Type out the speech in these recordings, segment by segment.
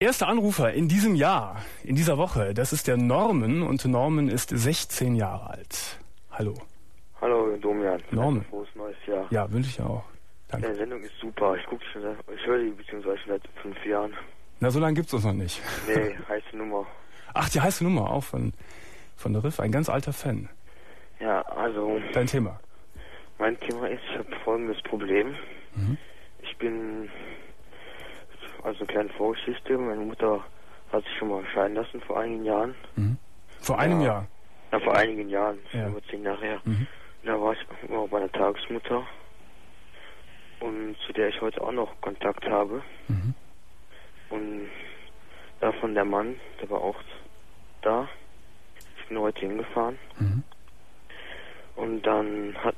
Erster Anrufer in diesem Jahr, in dieser Woche, das ist der Norman und Norman ist 16 Jahre alt. Hallo. Hallo Domian. Norman. Frohes neues Jahr. Ja, wünsche ich auch. Danke. Die Sendung ist super. Ich höre die beziehungsweise schon seit 5 Jahren. Na, so lange gibt's uns noch nicht. Nee, heiße Nummer. Ach, die heiße Nummer auch von der Riff, ein ganz alter Fan. Ja, also... Dein Thema? Mein Thema ist, ich habe folgendes Problem. Mhm. Ich bin... Also eine kleine Vorgeschichte. Meine Mutter hat sich schon mal scheiden lassen vor einigen Jahren. Mhm. Vor einem Jahr? Ja, vor einigen Jahren. Ja. Über 10 Jahre her. Mhm. Da war ich immer bei einer Tagesmutter. Und zu der ich heute auch noch Kontakt habe. Mhm. Und davon der Mann, der war auch da. Ich bin heute hingefahren. Mhm. Und dann hat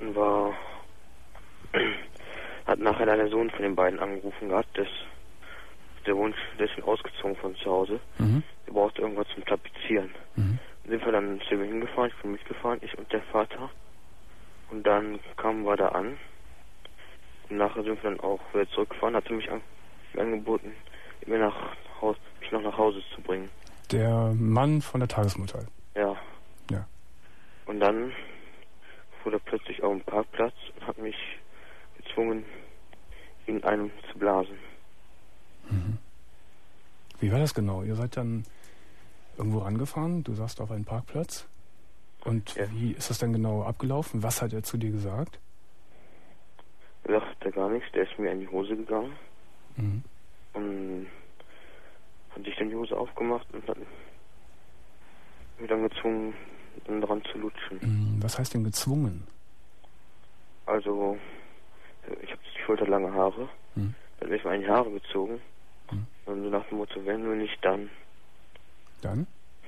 nachher der Sohn von den beiden angerufen gehabt, der Wunsch, der ist schon ausgezogen von zu Hause. Mhm. Der braucht irgendwas zum Tapezieren. Mhm. Dann sind wir dann zu ihm hingefahren, ich bin mitgefahren, ich und der Vater. Und dann kamen wir da an. Und nachher sind wir dann auch wieder zurückgefahren, hat er mich angeboten, mich noch nach Hause zu bringen. Der Mann von der Tagesmutter? Ja. Ja. Und dann fuhr er plötzlich auf dem Parkplatz und hat mich gezwungen, in einem zu blasen. Mhm. Wie war das genau? Ihr seid dann irgendwo rangefahren, du saßt auf einen Parkplatz. Und ja. Wie ist das dann genau abgelaufen? Was hat er zu dir gesagt? Er sagte gar nichts, der ist mir in die Hose gegangen. Mhm. Und hat sich dann die Hose aufgemacht und hat mich dann gezwungen, dann dran zu lutschen. Mhm. Was heißt denn gezwungen? Also, ich habe schulterlange Haare. Mhm. Dann habe ich mir die Haare gezogen. Mhm. Und so nach dem Motto, wenn du nicht, dann... Dann?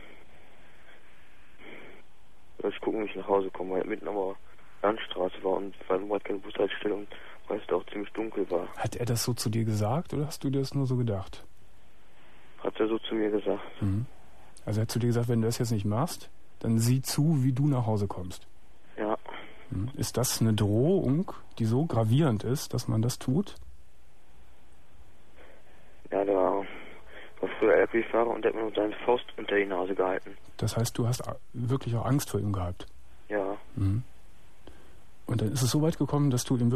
Ich gucke, wie ich nach Hause komme, weil mitten aber Landstraße war und weil überhaupt keine Bushaltestelle und weil es da auch ziemlich dunkel war. Hat er das so zu dir gesagt oder hast du dir das nur so gedacht? Hat er so zu mir gesagt. Mhm. Also er hat zu dir gesagt, wenn du das jetzt nicht machst, dann sieh zu, wie du nach Hause kommst. Ja. Mhm. Ist das eine Drohung, die so gravierend ist, dass man das tut? Ja, der war früher LKW-Fahrer und der hat mir nur seine Faust unter die Nase gehalten. Das heißt, du hast wirklich auch Angst vor ihm gehabt? Ja. Mhm. Und dann ist es so weit gekommen, dass du ihn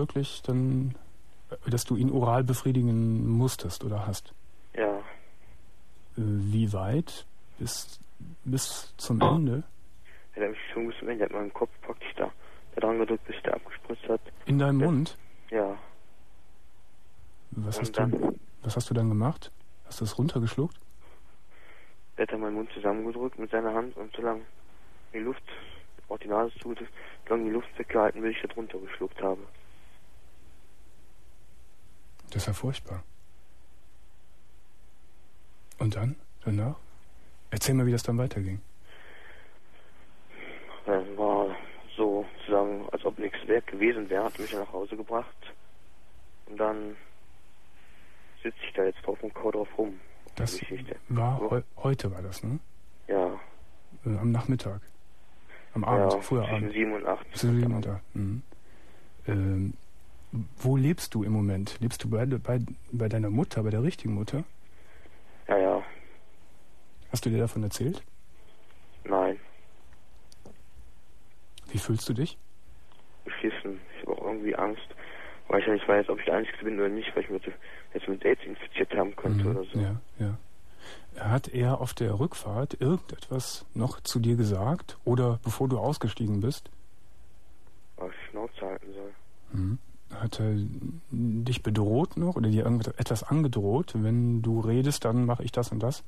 oral befriedigen musstest oder hast? Ja. Wie weit? Bis zum Ende? Er hat mich schon bis zum Ende, er hat meinen Kopf praktisch da dran gedrückt, bis der abgespritzt hat. In deinem Mund? Ja. Was hast du dann gemacht? Hast du es runtergeschluckt? Er hat dann meinen Mund zusammengedrückt mit seiner Hand und so lange die Luft, auch die Nase zugedrückt, so lange die Luft weggehalten, bis ich das runtergeschluckt habe. Das ist ja furchtbar. Und dann? Danach? Erzähl mal, wie das dann weiterging. Dann war so sozusagen, als ob nichts wert gewesen wäre, hat mich dann nach Hause gebracht. Und dann sitze ich da jetzt drauf und kau drauf rum. Das war heute war das, ne? Ja. Am Nachmittag. Am Abend, ja, früher zwischen Abend. 7 und 8. Zwischen 7 und 8. Mhm. Wo lebst du im Moment? Lebst du bei deiner Mutter, bei der richtigen Mutter? Ja, ja. Hast du dir davon erzählt? Nein. Wie fühlst du dich? Beschissen. Ich habe auch irgendwie Angst, weil ich ja nicht weiß, ob ich der Einzige bin oder nicht, weil ich mich jetzt mit AIDS infiziert haben könnte oder so. Ja, ja. Hat er auf der Rückfahrt irgendetwas noch zu dir gesagt? Oder bevor du ausgestiegen bist? Was ich Schnauze halten soll. Mhm. Hat er dich bedroht noch oder dir etwas angedroht? Wenn du redest, dann mache ich das und das?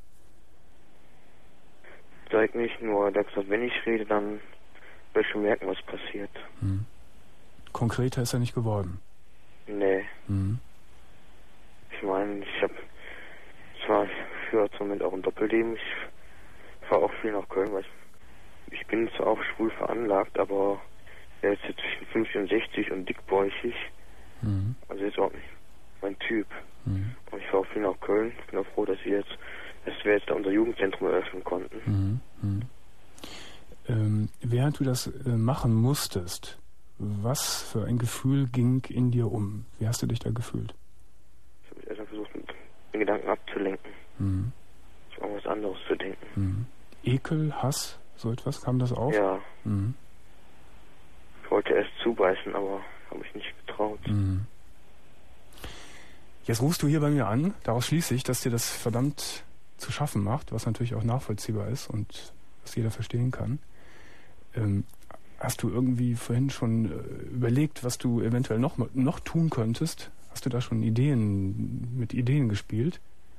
Direkt nicht, nur der hat gesagt, wenn ich rede, dann will ich schon merken, was passiert. Mhm. Konkreter ist er nicht geworden? Nee. Mhm. Ich meine, ich habe zwar für zum Moment auch ein Doppelleben, ich fahre auch viel nach Köln, weil ich bin zwar auch schwul veranlagt, aber er ist jetzt zwischen 50 und 60 und dickbäuchig. Mhm. Also ist auch nicht mein Typ. Mhm. Und ich fahre auch viel nach Köln. Ich bin auch froh, dass wir jetzt da unser Jugendzentrum eröffnen konnten. Mhm. Mhm. Während du das machen musstest, was für ein Gefühl ging in dir um? Wie hast du dich da gefühlt? Ich habe erstmal versucht, den Gedanken abzulenken. Mhm. nachzudenken. Mhm. Ekel, Hass, so etwas, kam das auf? Ja. Mhm. Ich wollte erst zubeißen, aber habe ich nicht getraut. Mhm. Jetzt rufst du hier bei mir an, daraus schließe ich, dass dir das verdammt zu schaffen macht, was natürlich auch nachvollziehbar ist und was jeder verstehen kann. Hast du irgendwie vorhin schon überlegt, was du eventuell noch tun könntest? Hast du da schon mit Ideen gespielt?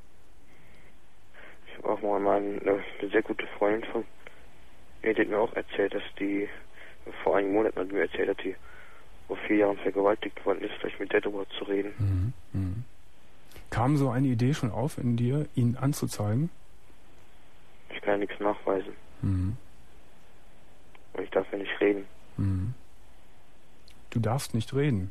Ich habe auch mal eine sehr gute Freundin von mir, die hat mir auch erzählt, dass die vor einigen Monaten hat mir erzählt, dass die vor 4 Jahren vergewaltigt worden ist, vielleicht mit der darüber zu reden. Mhm. Mhm. Kam so eine Idee schon auf in dir, ihn anzuzeigen? Ich kann ja nichts nachweisen. Mhm. Und ich darf ja nicht reden. Mhm. Du darfst nicht reden.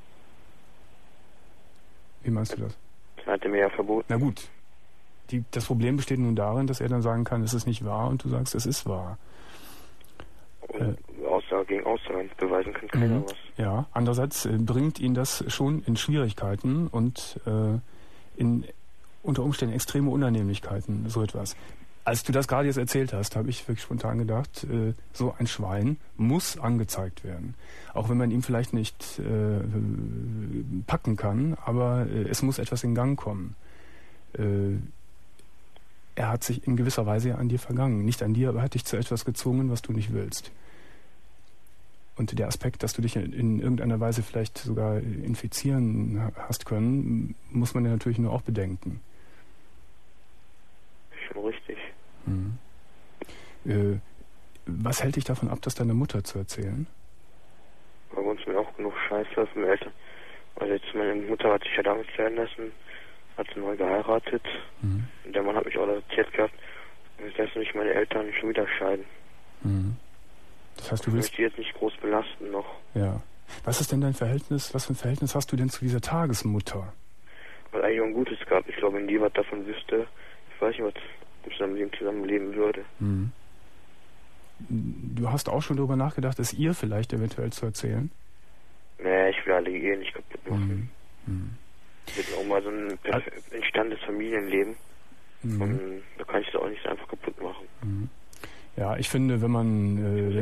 Wie meinst du das? Das hat er mir ja verboten. Na gut. Das Problem besteht nun darin, dass er dann sagen kann, es ist nicht wahr und du sagst, es ist wahr. Und Aussage gegen Aussage beweisen kann keiner was. Ja, andererseits bringt ihn das schon in Schwierigkeiten und in unter Umständen extreme Unannehmlichkeiten, so etwas. Als du das gerade jetzt erzählt hast, habe ich wirklich spontan gedacht, so ein Schwein muss angezeigt werden. Auch wenn man ihn vielleicht nicht packen kann, aber es muss etwas in Gang kommen. Er hat sich in gewisser Weise an dir vergangen. Nicht an dir, aber hat dich zu etwas gezwungen, was du nicht willst. Und der Aspekt, dass du dich in irgendeiner Weise vielleicht sogar infizieren hast können, muss man ja natürlich nur auch bedenken. Schon richtig. Was hält dich davon ab, das deiner Mutter zu erzählen? Bei uns mir auch genug Scheiße von den Eltern. Also jetzt meine Mutter hat sich ja damals scheiden lassen, hat sie neu geheiratet. Und der Mann hat mich auch erzählt gehabt, jetzt lassen mich meine Eltern schon wieder scheiden. Das heißt, du willst... Ich möchte die jetzt nicht groß belasten noch. Ja. Was ist denn dein Verhältnis, was für ein Verhältnis hast du denn zu dieser Tagesmutter? Weil eigentlich auch ein gutes gehabt. Ich glaube, wenn die was davon wüsste, ich weiß nicht, was ich mit ihm zusammenleben würde. Du hast auch schon darüber nachgedacht, es ihr vielleicht eventuell zu erzählen? Nee, ich will alle Ehen nicht kaputt machen. Wir hatten auch mal so ein entspanntes Familienleben. Und da kann ich das auch nicht so einfach kaputt machen. Ja, ich finde, wenn man...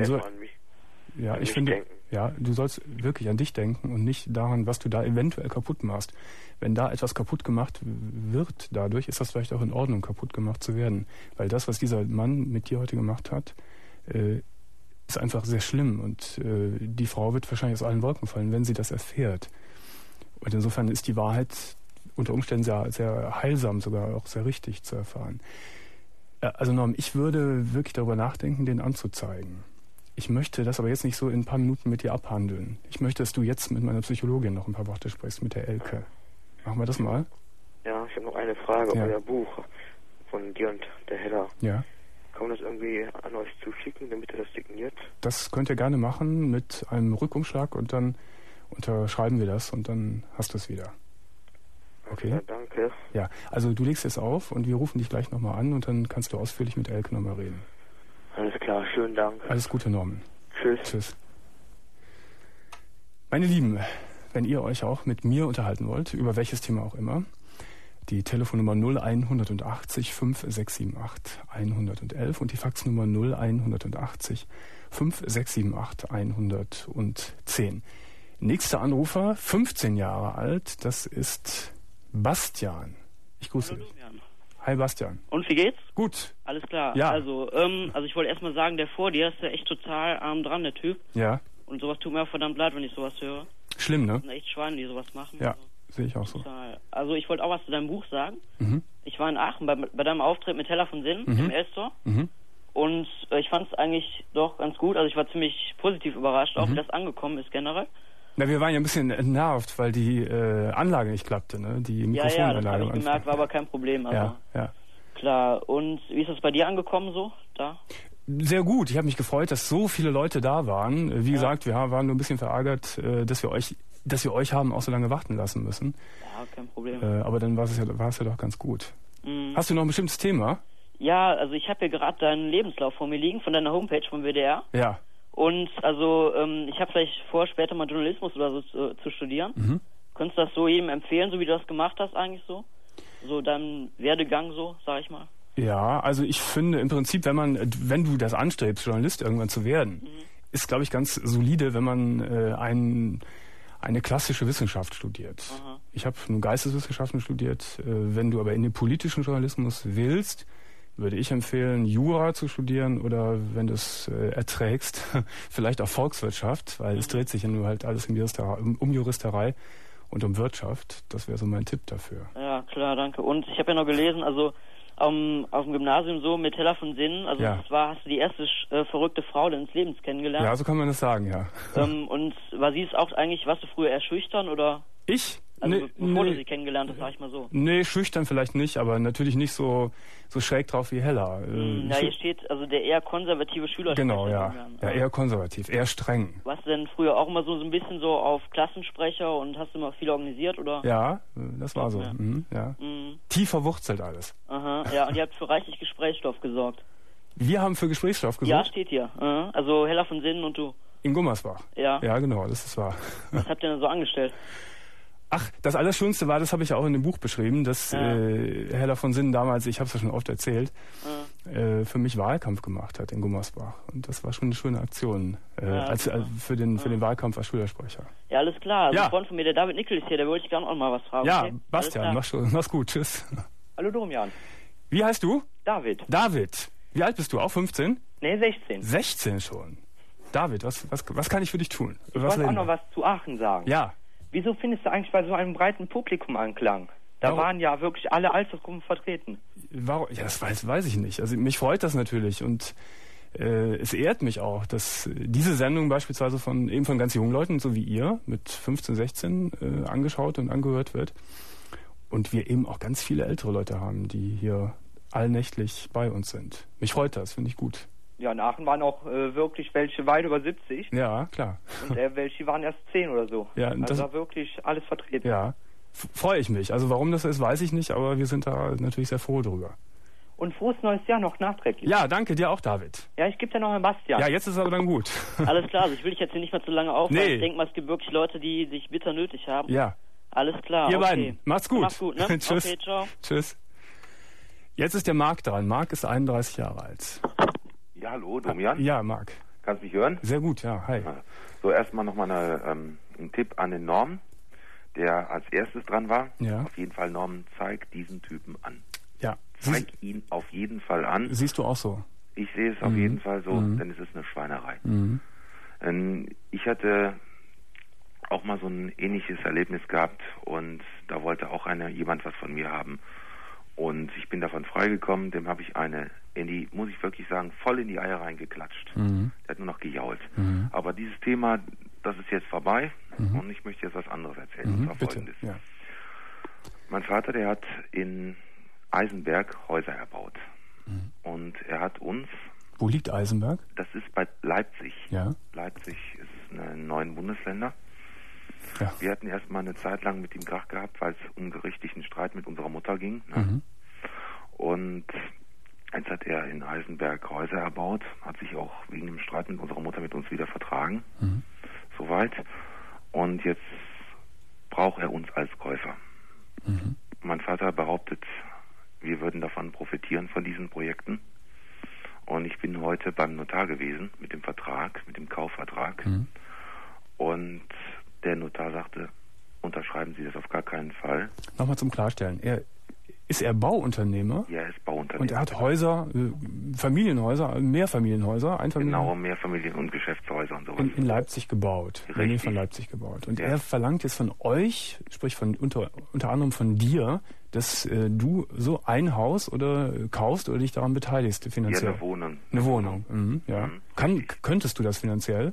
du sollst wirklich an dich denken und nicht daran, was du da eventuell kaputt machst. Wenn da etwas kaputt gemacht wird dadurch, ist das vielleicht auch in Ordnung, kaputt gemacht zu werden. Weil das, was dieser Mann mit dir heute gemacht hat, ist einfach sehr schlimm. Und die Frau wird wahrscheinlich aus allen Wolken fallen, wenn sie das erfährt. Und insofern ist die Wahrheit unter Umständen sehr, sehr heilsam, sogar auch sehr richtig zu erfahren. Also Norm, ich würde wirklich darüber nachdenken, den anzuzeigen. Ich möchte das aber jetzt nicht so in ein paar Minuten mit dir abhandeln. Ich möchte, dass du jetzt mit meiner Psychologin noch ein paar Worte sprichst, mit der Elke. Machen wir das mal? Ja, ich habe noch eine Frage. Euer Buch von dir und der Hella. Ja. Kann man das irgendwie an euch zuschicken, damit ihr das signiert? Das könnt ihr gerne machen mit einem Rückumschlag und dann unterschreiben wir das und dann hast du es wieder. Okay? Ja, danke. Ja, also du legst es auf und wir rufen dich gleich nochmal an und dann kannst du ausführlich mit Elke nochmal reden. Alles klar, schönen Dank. Alles Gute, Norman. Tschüss. Tschüss. Meine Lieben, wenn ihr euch auch mit mir unterhalten wollt, über welches Thema auch immer, die Telefonnummer 0180 5678 111 und die Faxnummer 0180 5678 110. Nächster Anrufer, 15 Jahre alt, das ist Bastian. Ich grüße dich. Hi Bastian. Und wie geht's? Gut. Alles klar. Ja. Also ich wollte erstmal sagen, der vor dir ist ja echt total arm dran, der Typ. Ja. Und sowas tut mir auch verdammt leid, wenn ich sowas höre. Schlimm, ne? Das sind echt Schweine, die sowas machen. Ja, also. sehe ich auch so. Total. Also ich wollte auch was zu deinem Buch sagen. Ich war in Aachen bei deinem Auftritt mit Hella von Sinnen im Elster. Und ich fand es eigentlich doch ganz gut. Also ich war ziemlich positiv überrascht, auch wie das angekommen ist generell. Na, wir waren ja ein bisschen entnervt, weil die Anlage nicht klappte, ne? Die Mikrofonanlage. Ja, das habe ich gemerkt, war aber kein Problem. Also. Ja. Klar. Und wie ist das bei dir angekommen so, da? Sehr gut. Ich habe mich gefreut, dass so viele Leute da waren. Wie gesagt, wir waren nur ein bisschen verärgert, dass wir euch haben auch so lange warten lassen müssen. Ja, kein Problem. Aber dann war es ja doch ganz gut. Hast du noch ein bestimmtes Thema? Ja, also ich habe hier gerade deinen Lebenslauf vor mir liegen von deiner Homepage vom WDR. Ja. Und also ich habe vielleicht vor, später mal Journalismus oder so zu studieren. Könntest du das so jedem empfehlen, so wie du das gemacht hast eigentlich so? So deinem Werdegang so, sag ich mal? Ja, also ich finde im Prinzip, wenn du das anstrebst, Journalist irgendwann zu werden, ist, glaube ich, ganz solide, wenn man eine klassische Wissenschaft studiert. Aha. Ich habe nun Geisteswissenschaften studiert. Wenn du aber in den politischen Journalismus willst, würde ich empfehlen, Jura zu studieren oder, wenn du es erträgst, vielleicht auch Volkswirtschaft, weil es dreht sich ja nur halt alles um Juristerei und um Wirtschaft. Das wäre so mein Tipp dafür. Ja, klar, danke. Und ich habe ja noch gelesen, also auf dem Gymnasium so mit Heller von Sinnen, also das hast du die erste verrückte Frau deines Lebens kennengelernt. Ja, so kann man das sagen, ja. Und warst du früher eher schüchtern oder? Ich? Also bevor du sie kennengelernt hast, sag ich mal so. Nee, schüchtern vielleicht nicht, aber natürlich nicht so schräg drauf wie Heller. Ja, hier steht also der eher konservative Schüler. Genau, ja. Ja, eher konservativ, eher streng. Warst du denn früher auch immer so ein bisschen so auf Klassensprecher und hast du immer viel organisiert, oder? Ja, das war so. Ja. Tief verwurzelt alles. Aha, ja, und ihr habt für reichlich Gesprächsstoff gesorgt. Wir haben für Gesprächsstoff gesorgt? Ja, steht hier. Also Heller von Sinnen und du. In Gummersbach? Ja. Ja, genau, das ist wahr. Was habt ihr denn so angestellt? Ach, das Allerschönste war, das habe ich ja auch in dem Buch beschrieben, dass Heller von Sinnen damals, ich habe es ja schon oft erzählt, für mich Wahlkampf gemacht hat in Gummersbach. Und das war schon eine schöne Aktion für den Wahlkampf als Schülersprecher. Ja, alles klar. Also ein Freund von mir, der David Nickel ist hier, der wollte ich gerne auch mal was fragen. Ja, okay? Bastian, mach's gut, tschüss. Hallo Domian. Wie heißt du? David. David. Wie alt bist du? Auch 15? Nee, 16. 16 schon. David, was kann ich für dich tun? Ich wollte auch noch was zu Aachen sagen. Ja. Wieso findest du eigentlich bei so einem breiten Publikum Anklang? Da waren ja wirklich alle Altersgruppen vertreten. Warum? Ja, das weiß ich nicht. Also mich freut das natürlich und es ehrt mich auch, dass diese Sendung beispielsweise von ganz jungen Leuten, so wie ihr, mit 15, 16 angeschaut und angehört wird. Und wir eben auch ganz viele ältere Leute haben, die hier allnächtlich bei uns sind. Mich freut das, finde ich gut. Ja, in Aachen waren auch wirklich welche weit über 70. Ja, klar. Und welche waren erst 10 oder so. Ja, also da wirklich alles vertreten. Ja, freue ich mich. Also warum das so ist, weiß ich nicht, aber wir sind da natürlich sehr froh drüber. Und frohes neues Jahr noch nachträglich. Ja, danke dir auch, David. Ja, ich gebe dir noch einen Bastian. Ja, jetzt ist aber dann gut. Alles klar, also ich will dich jetzt hier nicht mehr zu lange aufhalten. Nee. Ich denke mal, es gibt wirklich Leute, die dich bitter nötig haben. Ja. Alles klar, ihr beiden, macht's gut. Macht's gut, ne? Tschüss. Okay, ciao. Tschüss. Jetzt ist der Marc dran. Marc ist 31 Jahre alt. Ja, hallo, Domian. Ja, Marc. Kannst du mich hören? Sehr gut, ja, hi. So, erstmal nochmal ein Tipp an den Norm, der als erstes dran war. Ja. Auf jeden Fall, Norm, zeig diesen Typen an. Ja. Zeig ihn auf jeden Fall an. Siehst du auch so? Ich sehe es auf jeden Fall so, denn es ist eine Schweinerei. Ich hatte auch mal so ein ähnliches Erlebnis gehabt und da wollte auch jemand was von mir haben. Und ich bin davon freigekommen, dem habe ich muss ich wirklich sagen, voll in die Eier reingeklatscht. Der hat nur noch gejault. Aber dieses Thema, das ist jetzt vorbei und ich möchte jetzt was anderes erzählen. Und zwar Folgendes. Ja. Mein Vater, der hat in Eisenberg Häuser erbaut. Und er hat uns... Wo liegt Eisenberg? Das ist bei Leipzig. Ja. Leipzig ist eine der 9 Bundesländer. Ja. Wir hatten erstmal eine Zeit lang mit ihm Krach gehabt, weil es um gerichtlichen Streit mit unserer Mutter ging. Ne? Und jetzt hat er in Eisenberg Häuser erbaut, hat sich auch wegen dem Streit mit unserer Mutter mit uns wieder vertragen. Soweit. Und jetzt braucht er uns als Käufer. Mein Vater behauptet, wir würden davon profitieren von diesen Projekten. Und ich bin heute beim Notar gewesen mit dem Vertrag, mit dem Kaufvertrag. Und der Notar sagte, unterschreiben Sie das auf gar keinen Fall. Nochmal zum Klarstellen. Ist er Bauunternehmer? Ja, er ist Bauunternehmer. Und er hat Häuser, Familienhäuser, Mehrfamilienhäuser, Genau, Mehrfamilien- und Geschäftshäuser und sowas. In Leipzig gebaut. In der Nähe von Leipzig gebaut. Und er verlangt jetzt von euch, sprich unter anderem von dir, dass du so ein Haus kaufst oder dich daran beteiligst finanziell. Ja, eine Wohnung. Eine Wohnung, ja. Könntest du das finanziell?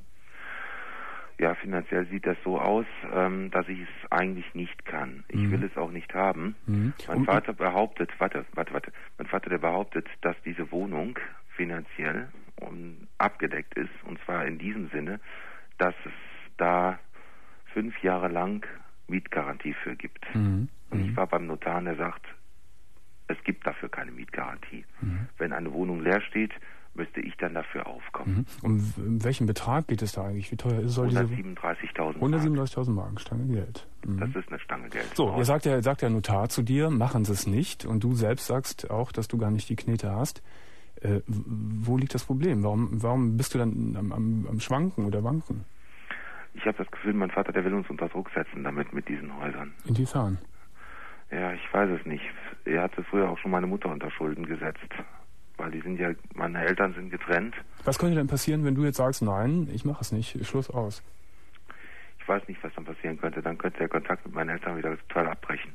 Ja, finanziell sieht das so aus, dass ich es eigentlich nicht kann. Ich will es auch nicht haben. Mein Vater behauptet, mein Vater, der behauptet, dass diese Wohnung finanziell abgedeckt ist. Und zwar in diesem Sinne, dass es da 5 Jahre lang Mietgarantie für gibt. Und ich war beim Notar, der sagt, es gibt dafür keine Mietgarantie. Wenn eine Wohnung leer steht, müsste ich dann dafür aufkommen. Um welchen Betrag geht es da eigentlich? Wie teuer ist es? 137.000 137.000 Mark, Stange Geld. Das ist eine Stange Geld. So, ihr sagt der Notar zu dir, machen Sie es nicht. Und du selbst sagst auch, dass du gar nicht die Knete hast. Wo liegt das Problem? Warum bist du dann am Schwanken oder Wanken? Ich habe das Gefühl, mein Vater, der will uns unter Druck setzen mit diesen Häusern. Inwiefern? Ja, ich weiß es nicht. Er hatte früher auch schon meine Mutter unter Schulden gesetzt. Weil meine Eltern sind getrennt. Was könnte denn passieren, wenn du jetzt sagst, nein, ich mache es nicht, Schluss aus? Ich weiß nicht, was dann passieren könnte. Dann könnte der Kontakt mit meinen Eltern wieder total abbrechen.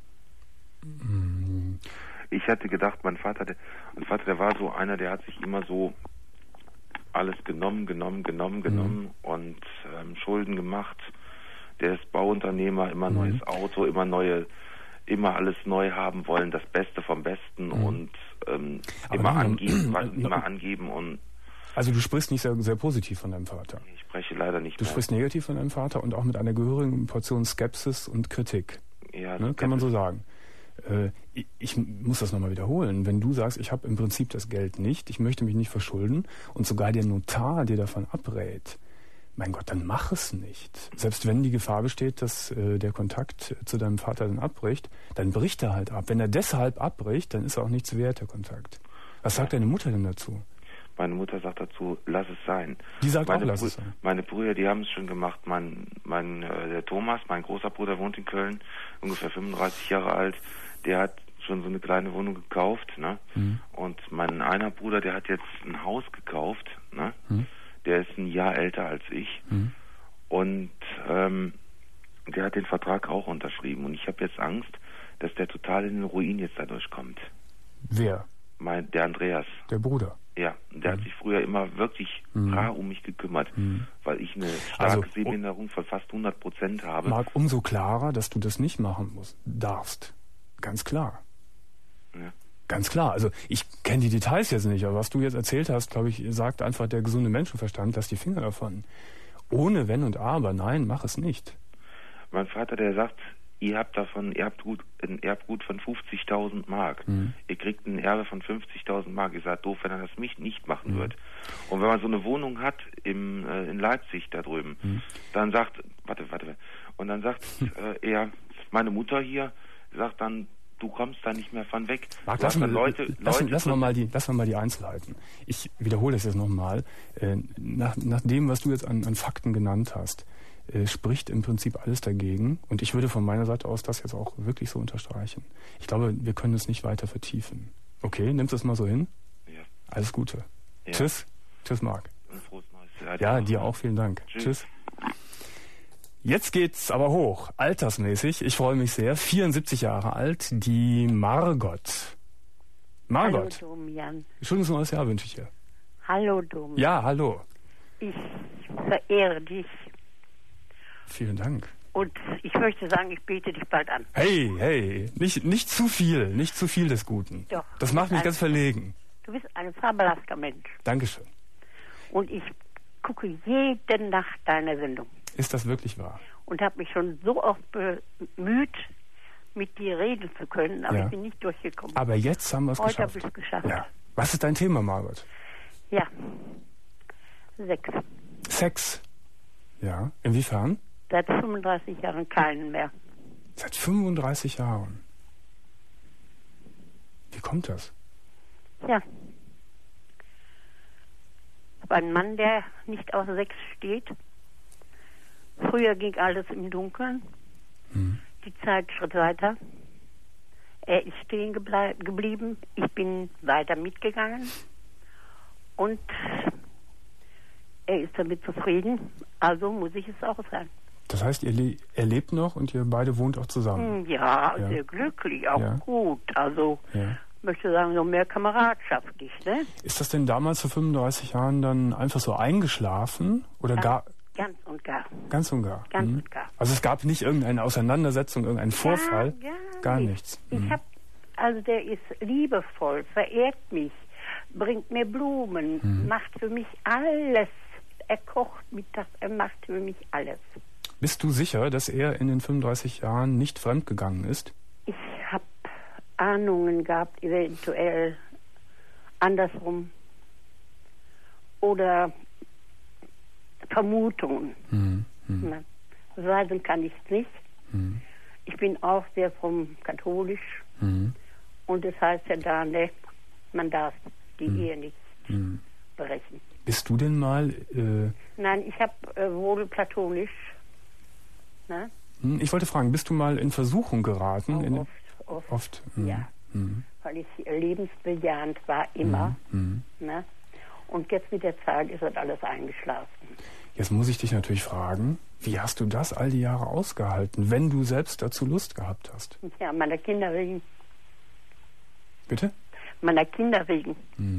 Ich hatte gedacht, mein Vater, der war so einer, der hat sich immer so alles genommen und Schulden gemacht. Der ist Bauunternehmer, immer neues Auto, immer alles neu haben wollen, das Beste vom Besten und immer angeben und... Also du sprichst nicht sehr, sehr positiv von deinem Vater. Ich spreche leider nicht. Du sprichst negativ von deinem Vater und auch mit einer gehörigen Portion Skepsis und Kritik. Ja, ne? Kann man so sagen. Ich muss das nochmal wiederholen. Wenn du sagst, ich habe im Prinzip das Geld nicht, ich möchte mich nicht verschulden und sogar der Notar dir davon abrät, mein Gott, dann mach es nicht. Selbst wenn die Gefahr besteht, dass der Kontakt zu deinem Vater dann abbricht, dann bricht er halt ab. Wenn er deshalb abbricht, dann ist er auch nichts wert, der Kontakt. Was sagt deine Mutter denn dazu? Meine Mutter sagt dazu, lass es sein. Die sagt auch, lass es sein. Meine Brüder, die haben es schon gemacht. Der Thomas, mein großer Bruder, wohnt in Köln, ungefähr 35 Jahre alt. Der hat schon so eine kleine Wohnung gekauft, ne? Und mein einer Bruder, der hat jetzt ein Haus gekauft, ne? Der ist ein Jahr älter als ich. Und der hat den Vertrag auch unterschrieben. Und ich habe jetzt Angst, dass der total in den Ruin jetzt dadurch kommt. Wer? Der Andreas. Der Bruder? Ja, der hat sich früher immer wirklich rar um mich gekümmert, weil ich eine starke Sehbehinderung von fast 100% habe. Marc, umso klarer, dass du das nicht machen darfst. Ganz klar. Ja. Ganz klar. Also ich kenne die Details jetzt nicht, aber was du jetzt erzählt hast, glaube ich, sagt einfach der gesunde Menschenverstand, lass die Finger davon. Ohne Wenn und Aber, nein, mach es nicht. Mein Vater, der sagt, ihr habt ein Erbgut von 50.000 Mark. Ihr kriegt ein Erbe von 50.000 Mark. Ihr seid doof, wenn er das nicht machen wird. Und wenn man so eine Wohnung hat in Leipzig da drüben, dann sagt, und dann sagt er, meine Mutter hier, sagt dann, du kommst da nicht mehr von weg. Marc, lassen wir mal die Einzelheiten. Ich wiederhole das jetzt nochmal. Nach dem, was du jetzt an Fakten genannt hast, spricht im Prinzip alles dagegen. Und ich würde von meiner Seite aus das jetzt auch wirklich so unterstreichen. Ich glaube, wir können es nicht weiter vertiefen. Okay, nimmst du es mal so hin? Ja. Alles Gute. Ja. Tschüss. Tschüss, Marc. Ein frohes neues Jahr. Ja, dir auch. Vielen Dank. Tschüss. Jetzt geht's aber hoch, altersmäßig. Ich freue mich sehr. 74 Jahre alt, die Margot. Hallo Domian. Schönes neues Jahr wünsche ich dir. Hallo Domian. Ja, hallo. Ich verehre dich. Vielen Dank. Und ich möchte sagen, ich bete dich bald an. Hey, nicht zu viel des Guten. Doch. Das macht mich ganz verlegen. Du bist ein fabelhafter Mensch. Dankeschön. Und ich gucke jede Nacht deine Sendung. Ist das wirklich wahr? Und habe mich schon so oft bemüht, mit dir reden zu können, aber ich bin nicht durchgekommen. Aber jetzt haben wir es geschafft. Heute habe ich es geschafft. Ja. Was ist dein Thema, Margot? Ja. Sex. Sex? Ja. Inwiefern? Seit 35 Jahren keinen mehr. Seit 35 Jahren? Wie kommt das? Ja. Ich habe einen Mann, der nicht auf Sex steht. Früher ging alles im Dunkeln. Die Zeit schritt weiter. Er ist stehen geblieben. Ich bin weiter mitgegangen. Und er ist damit zufrieden. Also muss ich es auch sein. Das heißt, er lebt noch und ihr beide wohnt auch zusammen? Ja, sehr glücklich, auch gut. Also möchte sagen, so mehr kameradschaftlich. Ne? Ist das denn damals vor 35 Jahren dann einfach so eingeschlafen? Oder gar... Ganz und gar. Ganz und gar. Ganz und gar. Also es gab nicht irgendeine Auseinandersetzung, irgendeinen Vorfall? Gar nichts. Also der ist liebevoll, verehrt mich, bringt mir Blumen, macht für mich alles. Er kocht mittags, er macht für mich alles. Bist du sicher, dass er in den 35 Jahren nicht fremdgegangen ist? Ich habe Ahnungen gehabt, eventuell andersrum. oder Vermutungen. Beweisen kann ich es nicht. Ich bin auch sehr fromm katholisch. Und das heißt ja da, ne, man darf die Ehe nicht brechen. Bist du denn mal... Nein, ich habe wohl platonisch. Ne? Ich wollte fragen, bist du mal in Versuchung geraten? Oft. Ja. Weil ich lebensbejahend war, immer. Ne? Und jetzt mit der Zeit ist das alles eingeschlafen. Jetzt muss ich dich natürlich fragen, wie hast du das all die Jahre ausgehalten, wenn du selbst dazu Lust gehabt hast? Ja, meiner Kinder wegen. Bitte? Meiner Kinder wegen.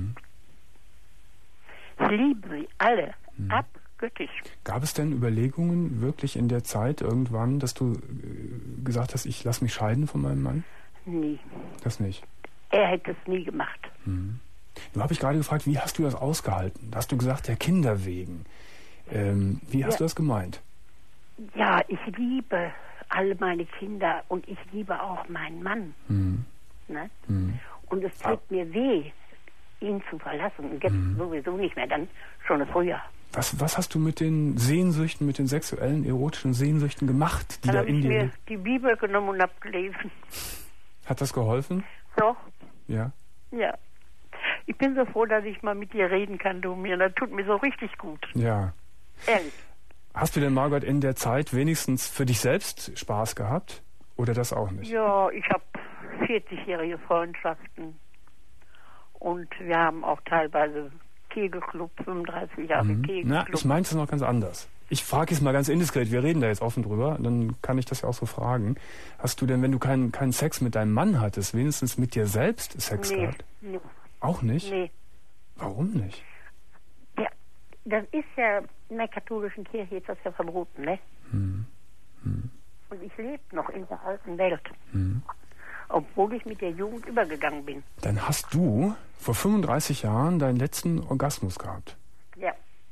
Ich liebe sie alle, abgöttisch. Gab es denn Überlegungen wirklich in der Zeit irgendwann, dass du gesagt hast, ich lasse mich scheiden von meinem Mann? Nie. Das nicht? Er hätte es nie gemacht. Nun habe ich gerade gefragt, wie hast du das ausgehalten? Da hast du gesagt, der Kinder wegen. Wie hast du das gemeint? Ja, ich liebe alle meine Kinder und ich liebe auch meinen Mann. Ne? Und es tut mir weh, ihn zu verlassen. Und jetzt sowieso nicht mehr, dann schon früher. Was hast du mit den Sehnsüchten, mit den sexuellen, erotischen Sehnsüchten gemacht, die dann da in dir... Dann habe ich mir die Bibel genommen und habe gelesen. Hat das geholfen? Doch. Ja? Ja. Ich bin so froh, dass ich mal mit dir reden kann, du mir. Das tut mir so richtig gut. Ja. Ehrlich. Hast du denn, Margot, in der Zeit wenigstens für dich selbst Spaß gehabt? Oder das auch nicht? Ja, ich habe 40-jährige Freundschaften. Und wir haben auch teilweise Kegelclub, 35 Jahre Kegelclub. Na, ich meine es noch ganz anders. Ich frage jetzt mal ganz indiskret, wir reden da jetzt offen drüber, dann kann ich das ja auch so fragen. Hast du denn, wenn du keinen Sex mit deinem Mann hattest, wenigstens mit dir selbst Sex gehabt? Nee. Auch nicht? Nee. Warum nicht? Ja, das ist ja, in der katholischen Kirche ist das ja verboten, ne? Und ich lebe noch in der alten Welt. Obwohl ich mit der Jugend übergegangen bin. Dann hast du vor 35 Jahren deinen letzten Orgasmus gehabt. Ja.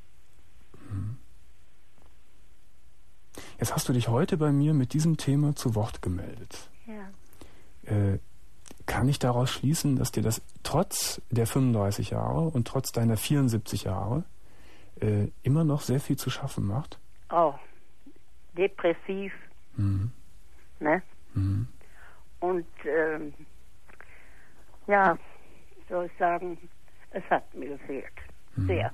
Jetzt hast du dich heute bei mir mit diesem Thema zu Wort gemeldet. Ja. Kann ich daraus schließen, dass dir das trotz der 35 Jahre und trotz deiner 74 Jahre immer noch sehr viel zu schaffen macht? Oh, depressiv. Ne? Und ja, soll ich sagen, es hat mir gefehlt. Sehr.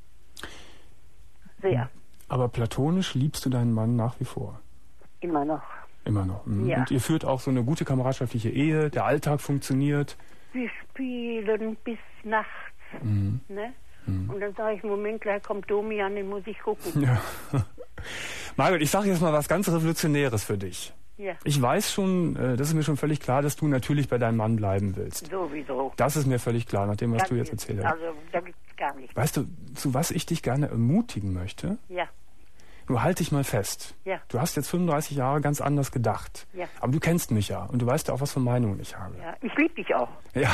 Sehr. Aber platonisch liebst du deinen Mann nach wie vor? Immer noch. Immer noch. Ja. Und ihr führt auch so eine gute kameradschaftliche Ehe, der Alltag funktioniert? Wir spielen bis nachts. Ne? Und dann sage ich, Moment, gleich kommt Domi an, den muss ich gucken. Ja. Margot, ich sage jetzt mal was ganz Revolutionäres für dich. Ja. Ich weiß schon, das ist mir schon völlig klar, dass du natürlich bei deinem Mann bleiben willst. Sowieso. Das ist mir völlig klar, nach dem, was du jetzt erzählt hast. Also, da gibt es gar nichts. Weißt du, zu was ich dich gerne ermutigen möchte? Ja. Nur halt dich mal fest. Ja. Du hast jetzt 35 Jahre ganz anders gedacht. Ja. Aber du kennst mich ja und du weißt ja auch, was für Meinungen ich habe. Ja, ich liebe dich auch. Ja.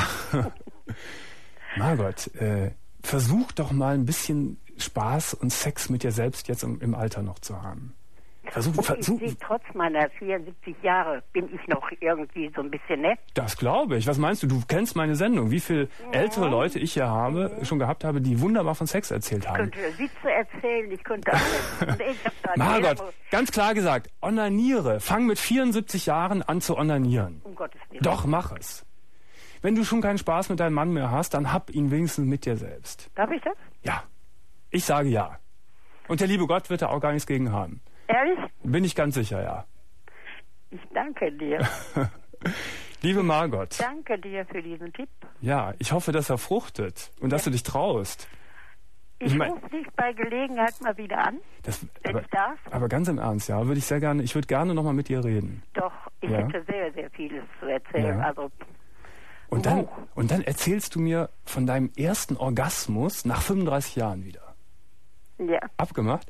Margot, versuch doch mal ein bisschen Spaß und Sex mit dir selbst jetzt im Alter noch zu haben. Versuch. Trotz meiner 74 Jahre bin ich noch irgendwie so ein bisschen nett. Das glaube ich. Was meinst du? Du kennst meine Sendung. Wie viele ältere Leute ich hier schon gehabt habe, die wunderbar von Sex erzählt haben. Ich könnte Witze erzählen, ich könnte alles. Margot, ganz klar gesagt, onaniere. Fang mit 74 Jahren an zu onanieren. Um Gottes Willen. Doch, mach es. Wenn du schon keinen Spaß mit deinem Mann mehr hast, dann hab ihn wenigstens mit dir selbst. Darf ich das? Ja. Ich sage ja. Und der liebe Gott wird da auch gar nichts gegen haben. Ehrlich? Bin ich ganz sicher, ja. Ich danke dir. Liebe Margot. Danke dir für diesen Tipp. Ja, ich hoffe, dass er fruchtet und dass du dich traust. Ich rufe dich bei Gelegenheit mal wieder an, wenn ich darf. Aber ganz im Ernst, ja, würde ich sehr gerne, ich würde gerne nochmal mit dir reden. Doch, ich hätte sehr, sehr vieles zu erzählen. Ja. Also, und dann erzählst du mir von deinem ersten Orgasmus nach 35 Jahren wieder. Ja. Abgemacht?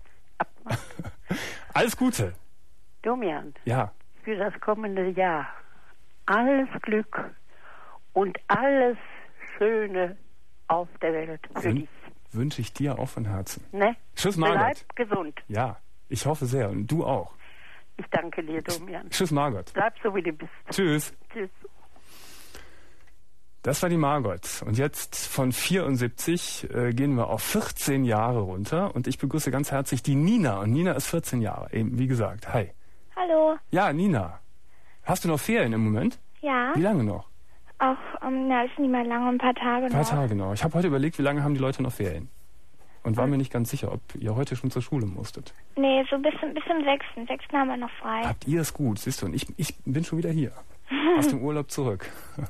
Alles Gute. Domian. Ja. Für das kommende Jahr alles Glück und alles Schöne auf der Welt für dich. Wünsche ich dir auch von Herzen. Ne? Tschüss, Margot. Bleib gesund. Ja, ich hoffe sehr. Und du auch. Ich danke dir, Domian. Tschüss, Margot. Bleib so, wie du bist. Tschüss. Tschüss. Das war die Margot. Und jetzt von 74 gehen wir auf 14 Jahre runter. Und ich begrüße ganz herzlich die Nina. Und Nina ist 14 Jahre, eben wie gesagt. Hi. Hallo. Ja, Nina. Hast du noch Ferien im Moment? Ja. Wie lange noch? Auch, ist nicht mehr lange, ein paar Tage noch. Ein paar Tage noch. Ich habe heute überlegt, wie lange haben die Leute noch Ferien? Und war mir nicht ganz sicher, ob ihr heute schon zur Schule musstet. Nee, so bis zum 6. 6. haben wir noch frei. Habt ihr es gut, siehst du? Und ich bin schon wieder hier. Aus dem Urlaub zurück.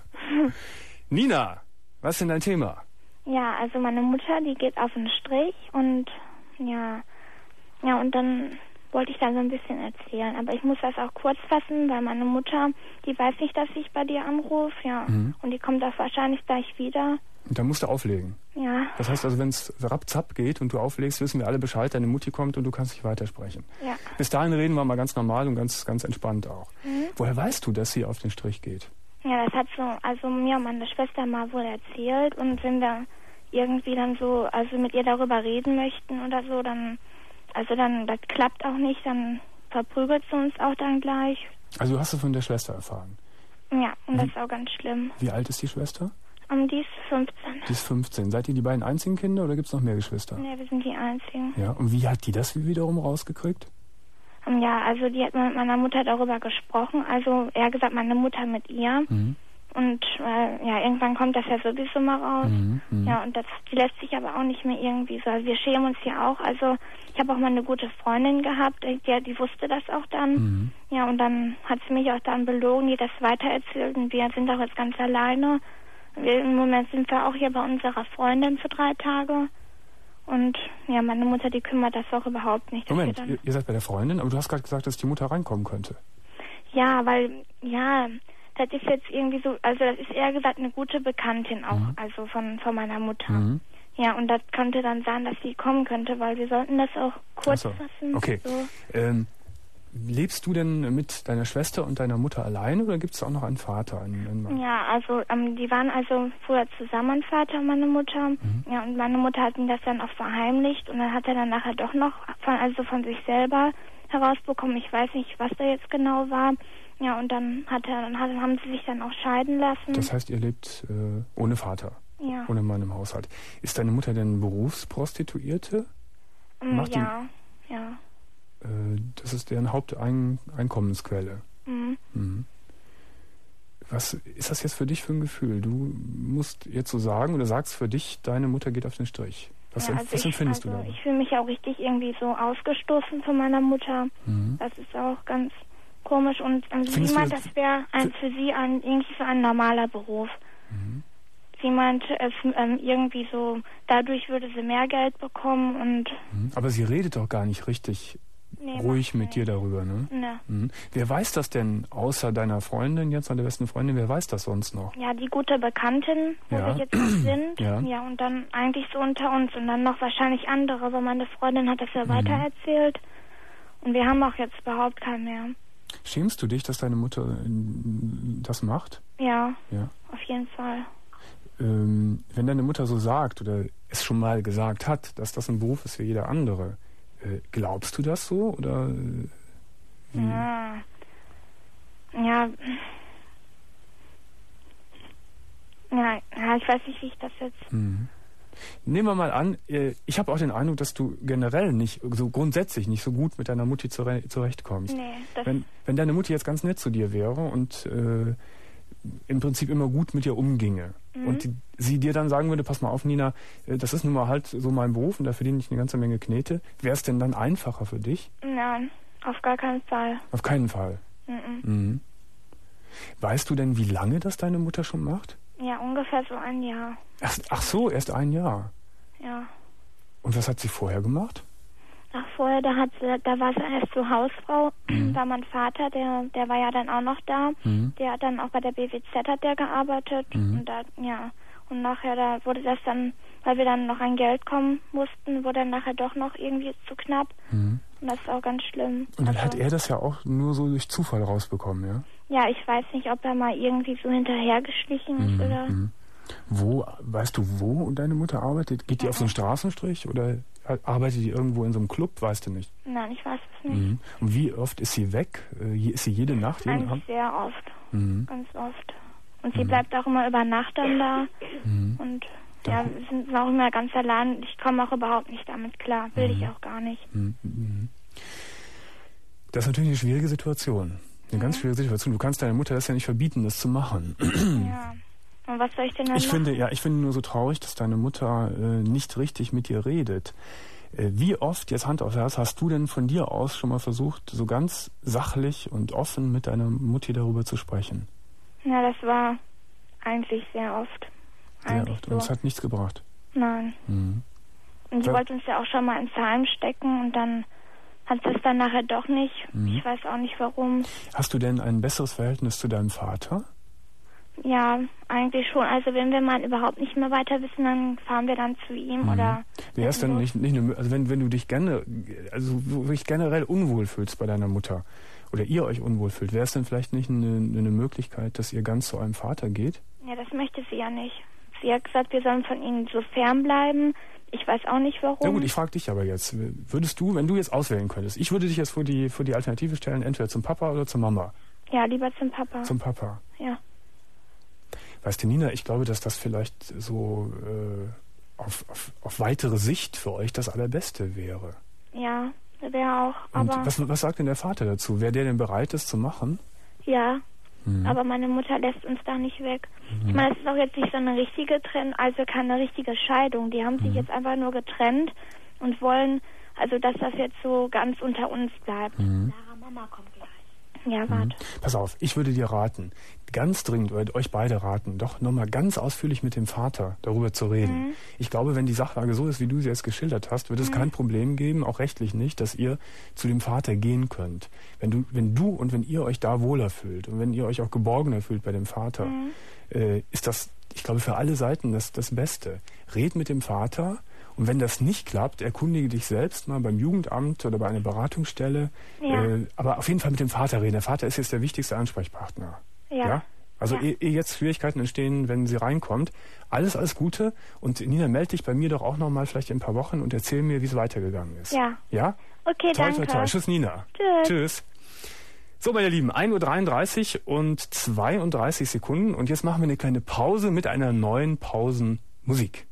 Nina, was ist denn dein Thema? Ja, also meine Mutter, die geht auf den Strich und ja, und dann wollte ich da so ein bisschen erzählen. Aber ich muss das auch kurz fassen, weil meine Mutter, die weiß nicht, dass ich bei dir anrufe, ja. Und die kommt auch wahrscheinlich gleich wieder. Und dann musst du auflegen. Ja. Das heißt also, wenn es rapzapp geht und du auflegst, wissen wir alle Bescheid, deine Mutti kommt und du kannst nicht weitersprechen. Ja. Bis dahin reden wir mal ganz normal und ganz entspannt auch. Woher weißt du, dass sie auf den Strich geht? Ja, das hat so, mir und meine Schwester mal wohl erzählt. Und wenn wir irgendwie dann so, also mit ihr darüber reden möchten oder so, dann, das klappt auch nicht, dann verprügelt sie uns auch dann gleich. Also du hast es von der Schwester erfahren? Ja, und das ist auch ganz schlimm. Wie alt ist die Schwester? Die ist 15. Die ist 15. Seid ihr die beiden einzigen Kinder oder gibt es noch mehr Geschwister? Ja, wir sind die einzigen. Ja, und wie hat die das wiederum rausgekriegt? Ja, also die hat mit meiner Mutter darüber gesprochen. Also eher gesagt, meine Mutter mit ihr. Und irgendwann kommt das ja sowieso mal raus. Ja, und die lässt sich aber auch nicht mehr irgendwie so. Also wir schämen uns ja auch. Also ich habe auch mal eine gute Freundin gehabt, die wusste das auch dann. Ja, und dann hat sie mich auch dann belogen, die das weitererzählt. Und wir sind auch jetzt ganz alleine. Im Moment sind wir auch hier bei unserer Freundin für 3 Tage. Und ja, meine Mutter, die kümmert das auch überhaupt nicht. Moment, ihr seid bei der Freundin, aber du hast gerade gesagt, dass die Mutter reinkommen könnte. Ja, weil, das ist jetzt irgendwie so, also das ist eher gesagt eine gute Bekanntin auch, also von meiner Mutter. Ja, und das könnte dann sein, dass sie kommen könnte, weil wir sollten das auch kurz fassen. Okay. So. Lebst du denn mit deiner Schwester und deiner Mutter allein oder gibt es auch noch einen Vater? Einen Mann? Ja, also die waren also früher zusammen, Vater und meine Mutter. Ja, und meine Mutter hat ihm das dann auch verheimlicht und dann hat er dann nachher doch noch von sich selber herausbekommen. Ich weiß nicht, was da jetzt genau war. Ja, und dann haben sie sich dann auch scheiden lassen. Das heißt, ihr lebt ohne Vater? Ja. Ohne Mann im Haushalt. Ist deine Mutter denn Berufsprostituierte? Ja. Das ist deren Haupteinkommensquelle. Was ist das jetzt für dich für ein Gefühl? Du musst jetzt so sagen oder sagst für dich, deine Mutter geht auf den Strich. Was empfindest du da? Ich fühle mich auch richtig irgendwie so ausgestoßen von meiner Mutter. Das ist auch ganz komisch und sie meint, das wäre für sie irgendwie so ein normaler Beruf. Sie meinte, irgendwie so, dadurch würde sie mehr Geld bekommen und... Aber sie redet doch gar nicht richtig ruhig mit dir darüber, ne? Ne. Wer weiß das denn, außer deiner Freundin, jetzt deiner besten Freundin, wer weiß das sonst noch? Ja, die gute Bekanntin, wo wir jetzt noch sind. Ja, und dann eigentlich so unter uns und dann noch wahrscheinlich andere, weil meine Freundin hat das ja weitererzählt. Und wir haben auch jetzt überhaupt keinen mehr. Schämst du dich, dass deine Mutter das macht? Ja, auf jeden Fall. Wenn deine Mutter so sagt oder es schon mal gesagt hat, dass das ein Beruf ist wie jeder andere, glaubst du das so oder? Ja, ich weiß nicht, wie ich das jetzt... Nehmen wir mal an, ich habe auch den Eindruck, dass du generell nicht, so grundsätzlich nicht so gut mit deiner Mutti zurechtkommst. Nee, wenn deine Mutti jetzt ganz nett zu dir wäre und im Prinzip immer gut mit dir umginge und sie dir dann sagen würde, pass mal auf, Nina, das ist nun mal halt so mein Beruf und da verdiene ich eine ganze Menge Knete, wäre es denn dann einfacher für dich? Nein, auf gar keinen Fall. Auf keinen Fall? Weißt du denn, wie lange das deine Mutter schon macht? Ja, ungefähr so 1 Jahr. Ach so, erst 1 Jahr? Ja. Und was hat sie vorher gemacht? Vorher, da war sie erst so Hausfrau, war mein Vater, der war ja dann auch noch da, der hat dann auch bei der BWZ hat der gearbeitet und da, und nachher, da wurde das dann, weil wir dann noch an Geld kommen mussten, wurde dann nachher doch noch irgendwie zu knapp und das ist auch ganz schlimm. Und dann hat er das ja auch nur so durch Zufall rausbekommen, ja? Ja, ich weiß nicht, ob er mal irgendwie so hinterhergeschlichen ist oder... Weißt du, wo deine Mutter arbeitet? Geht die auf so einen Straßenstrich oder arbeitet die irgendwo in so einem Club? Weißt du nicht? Nein, ich weiß es nicht. Und wie oft ist sie weg? Ist sie jede Nacht? Eigentlich sehr oft. Ganz oft. Und sie bleibt auch immer über Nacht dann da. Und ja, wir sind auch immer ganz allein. Ich komme auch überhaupt nicht damit klar. Will ich auch gar nicht. Das ist natürlich eine schwierige Situation. Eine ganz schwierige Situation. Du kannst deiner Mutter das ja nicht verbieten, das zu machen. Ja. Und was soll ich denn dann machen? Ich finde nur so traurig, dass deine Mutter nicht richtig mit dir redet. Wie oft, jetzt Hand aufs Herz, hast du denn von dir aus schon mal versucht, so ganz sachlich und offen mit deiner Mutti darüber zu sprechen? Ja, das war eigentlich sehr oft. Sehr oft. Und es hat nichts gebracht? Nein. Und sie wollte uns ja auch schon mal ins Heim stecken und dann hat sie es dann nachher doch nicht. Ich weiß auch nicht warum. Hast du denn ein besseres Verhältnis zu deinem Vater? Ja, eigentlich schon. Also wenn wir mal überhaupt nicht mehr weiter wissen, dann fahren wir dann zu ihm oder... Wäre es dann nicht eine, also wenn du dich wirklich generell unwohl fühlst bei deiner Mutter oder ihr euch unwohl fühlt, wäre es dann vielleicht nicht eine Möglichkeit, dass ihr ganz zu eurem Vater geht? Ja, das möchte sie ja nicht. Sie hat gesagt, wir sollen von ihnen so fern bleiben. Ich weiß auch nicht warum. Na gut, ich frage dich aber jetzt. Würdest du, wenn du jetzt auswählen könntest, ich würde dich jetzt vor die Alternative stellen, entweder zum Papa oder zur Mama? Ja, lieber zum Papa. Zum Papa? Ja. Weißt du, Nina, ich glaube, dass das vielleicht so auf weitere Sicht für euch das Allerbeste wäre. Ja, wäre auch. Aber und was sagt denn der Vater dazu? Wäre der denn bereit, das zu machen? Ja, aber meine Mutter lässt uns da nicht weg. Ich meine, es ist auch jetzt nicht so eine richtige Trennung, also keine richtige Scheidung. Die haben sich jetzt einfach nur getrennt und wollen, also dass das jetzt so ganz unter uns bleibt. Sarah, Mama kommt gleich. Ja, warte. Pass auf, ich würde dir raten, ganz dringend, oder euch beide raten, doch nochmal ganz ausführlich mit dem Vater darüber zu reden. Ich glaube, wenn die Sachlage so ist, wie du sie jetzt geschildert hast, wird es kein Problem geben, auch rechtlich nicht, dass ihr zu dem Vater gehen könnt. Wenn du und wenn ihr euch da wohler fühlt und wenn ihr euch auch geborgener fühlt bei dem Vater, ist das, ich glaube, für alle Seiten das Beste. Red mit dem Vater. Und wenn das nicht klappt, erkundige dich selbst mal beim Jugendamt oder bei einer Beratungsstelle. Ja. Aber auf jeden Fall mit dem Vater reden. Der Vater ist jetzt der wichtigste Ansprechpartner. Ja? Also ehe jetzt Schwierigkeiten entstehen, wenn sie reinkommt. Alles Gute. Und Nina, melde dich bei mir doch auch nochmal vielleicht in ein paar Wochen und erzähl mir, wie es weitergegangen ist. Ja. Ja? Okay, danke. Toi. Tschüss, Nina. Tschüss. So, meine Lieben, 1:33 und 32 Sekunden. Und jetzt machen wir eine kleine Pause mit einer neuen Pausenmusik.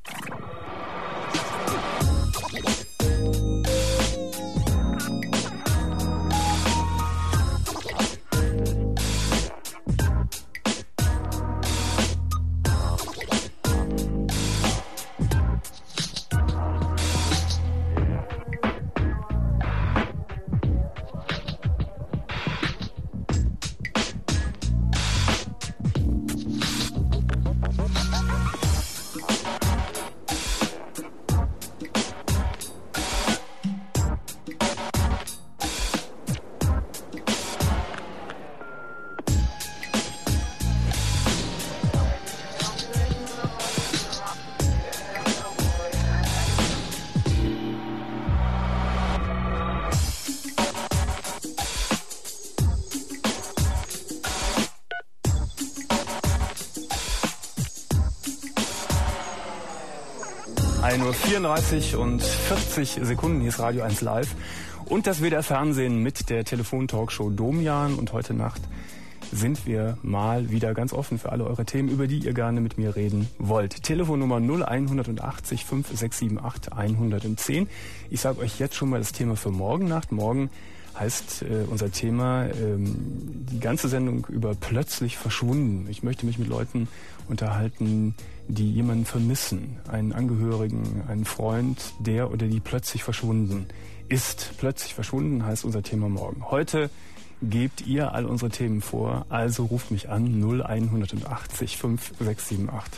1:34 und 40 Sekunden, hier ist Radio 1 Live und das WDR Fernsehen mit der Telefon-Talkshow Domian und heute Nacht sind wir mal wieder ganz offen für alle eure Themen, über die ihr gerne mit mir reden wollt. Telefonnummer 0180 5678 110. Ich sage euch jetzt schon mal das Thema für morgen Nacht. Morgen heißt unser Thema die ganze Sendung über plötzlich verschwunden. Ich möchte mich mit Leuten unterhalten, die jemanden vermissen, einen Angehörigen, einen Freund, der oder die plötzlich verschwunden ist. Plötzlich verschwunden heißt unser Thema morgen. Heute gebt ihr all unsere Themen vor, also ruft mich an 0180 5678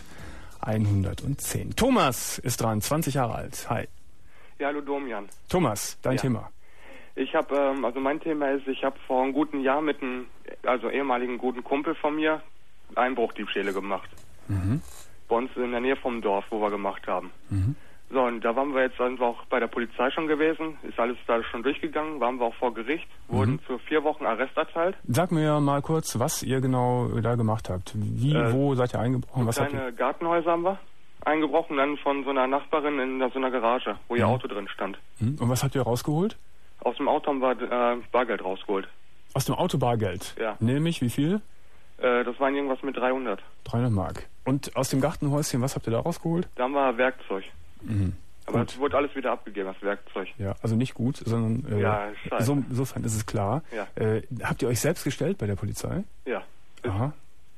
110. Thomas ist dran, 20 Jahre alt. Hi. Ja, hallo Domian. Thomas, dein Thema. Ich habe, also mein Thema ist, ich habe vor einem guten Jahr mit einem, ehemaligen guten Kumpel von mir Einbruchdiebstähle gemacht. Bei uns in der Nähe vom Dorf, wo wir gemacht haben. So, und da waren wir jetzt auch bei der Polizei schon gewesen, ist alles da schon durchgegangen, waren wir auch vor Gericht, wurden für 4 Wochen Arrest erteilt. Sag mir mal kurz, was ihr genau da gemacht habt. Wo seid ihr eingebrochen? Was kleine Gartenhäuser haben wir eingebrochen, dann von so einer Nachbarin in so einer Garage, wo ihr Auto drin stand. Und was habt ihr rausgeholt? Aus dem Auto haben wir Bargeld rausgeholt. Aus dem Auto Bargeld? Ja. Nämlich wie viel? Das waren irgendwas mit 300. 300 Mark. Und aus dem Gartenhäuschen, was habt ihr da rausgeholt? Da war Werkzeug. Mhm. Aber es wurde alles wieder abgegeben, das Werkzeug. Ja, also nicht gut, sondern ja, scheiße. Insofern ist es klar. Ja. Habt ihr euch selbst gestellt bei der Polizei? Ja. Aha.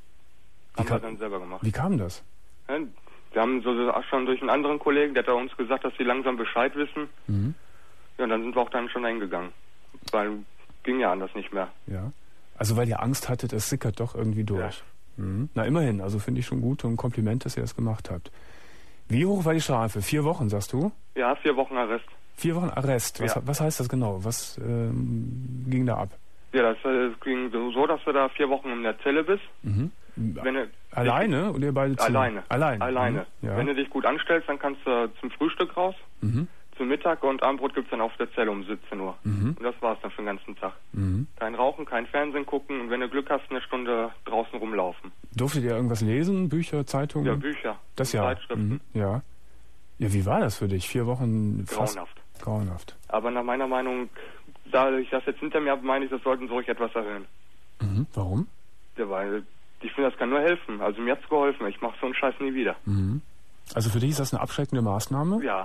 Haben wir dann selber gemacht. Wie kam das? Ja, wir haben so schon durch einen anderen Kollegen, der hat uns gesagt, dass sie langsam Bescheid wissen. Mhm. Ja, und dann sind wir auch dann schon eingegangen. Weil ging ja anders nicht mehr. Ja. Also weil ihr Angst hattet, es sickert doch irgendwie durch. Ja. Mhm. Na immerhin, also finde ich schon gut und ein Kompliment, dass ihr das gemacht habt. Wie hoch war die Strafe? 4 Wochen, sagst du? Ja, 4 Wochen Arrest. 4 Wochen Arrest? Was heißt das genau? Was ging da ab? Ja, das ging so, dass du da 4 Wochen in der Zelle bist. Mhm. Wenn alleine oder ihr beide zusammen? Alleine. Alleine. Mhm. Ja. Wenn du dich gut anstellst, dann kannst du zum Frühstück raus, zum Mittag und Abendbrot gibt's dann auf der Zelle um 17 Uhr. Und das war's dann für den ganzen Tag. Kein Rauchen, kein Fernsehen gucken und wenn du Glück hast, eine Stunde draußen rumlaufen. Durftet ihr irgendwas lesen? Bücher, Zeitungen? Ja, Bücher. Das ja. Zeitschriften. Ja. Ja, wie war das für dich? 4 Wochen Grauenhaft. Aber nach meiner Meinung, da ich das jetzt hinter mir habe, meine ich, das sollten sie ruhig etwas erhöhen. Warum? Ja, weil ich finde, das kann nur helfen. Also mir hat's geholfen. Ich mache so einen Scheiß nie wieder. Also für dich ist das eine abschreckende Maßnahme? Ja.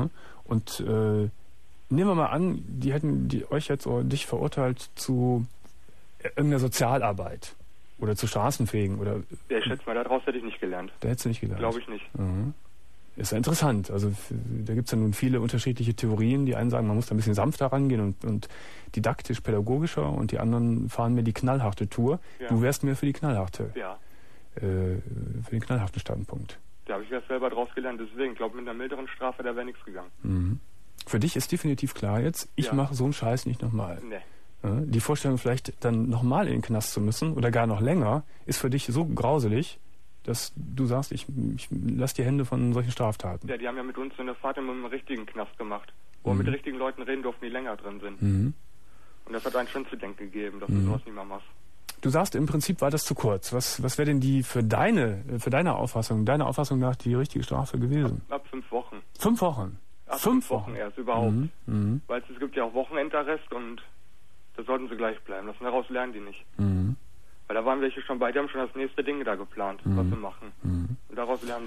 Und nehmen wir mal an, die hätten euch jetzt oder dich verurteilt zu irgendeiner Sozialarbeit oder zu Straßenfegen oder... Ja, ich schätze mal, daraus hätte ich nicht gelernt. Da hättest du nicht gelernt? Glaube ich nicht. Ist ja interessant. Also da gibt es ja nun viele unterschiedliche Theorien. Die einen sagen, man muss da ein bisschen sanfter rangehen und didaktisch, pädagogischer und die anderen fahren mir die knallharte Tour. Ja. Du wärst mir für die knallharte. Ja. Für den knallharten Standpunkt. Da habe ich ja selber draus gelernt. Deswegen, ich glaube, mit einer milderen Strafe, da wäre nichts gegangen. Für dich ist definitiv klar jetzt, ich mache so einen Scheiß nicht nochmal. Nee. Die Vorstellung, vielleicht dann nochmal in den Knast zu müssen oder gar noch länger, ist für dich so grauselig, dass du sagst, ich lass die Hände von solchen Straftaten. Ja, die haben ja mit uns so eine Fahrt in einem richtigen Knast gemacht, wo wir mit richtigen Leuten reden durften, die länger drin sind. Und das hat einen schon zu denken gegeben, dass du sowas nicht mehr machst. Du sagst, im Prinzip war das zu kurz. Was wäre denn die für deine Auffassung nach die richtige Strafe gewesen? Ab 5 Wochen. 5 Wochen? Ab 5 Wochen erst überhaupt. Weil es gibt ja auch Wochenendarrest und da sollten sie gleich bleiben. Daraus lernen die nicht. Weil da waren welche schon bei, die haben schon das nächste Ding da geplant, was sie machen. Und daraus lernen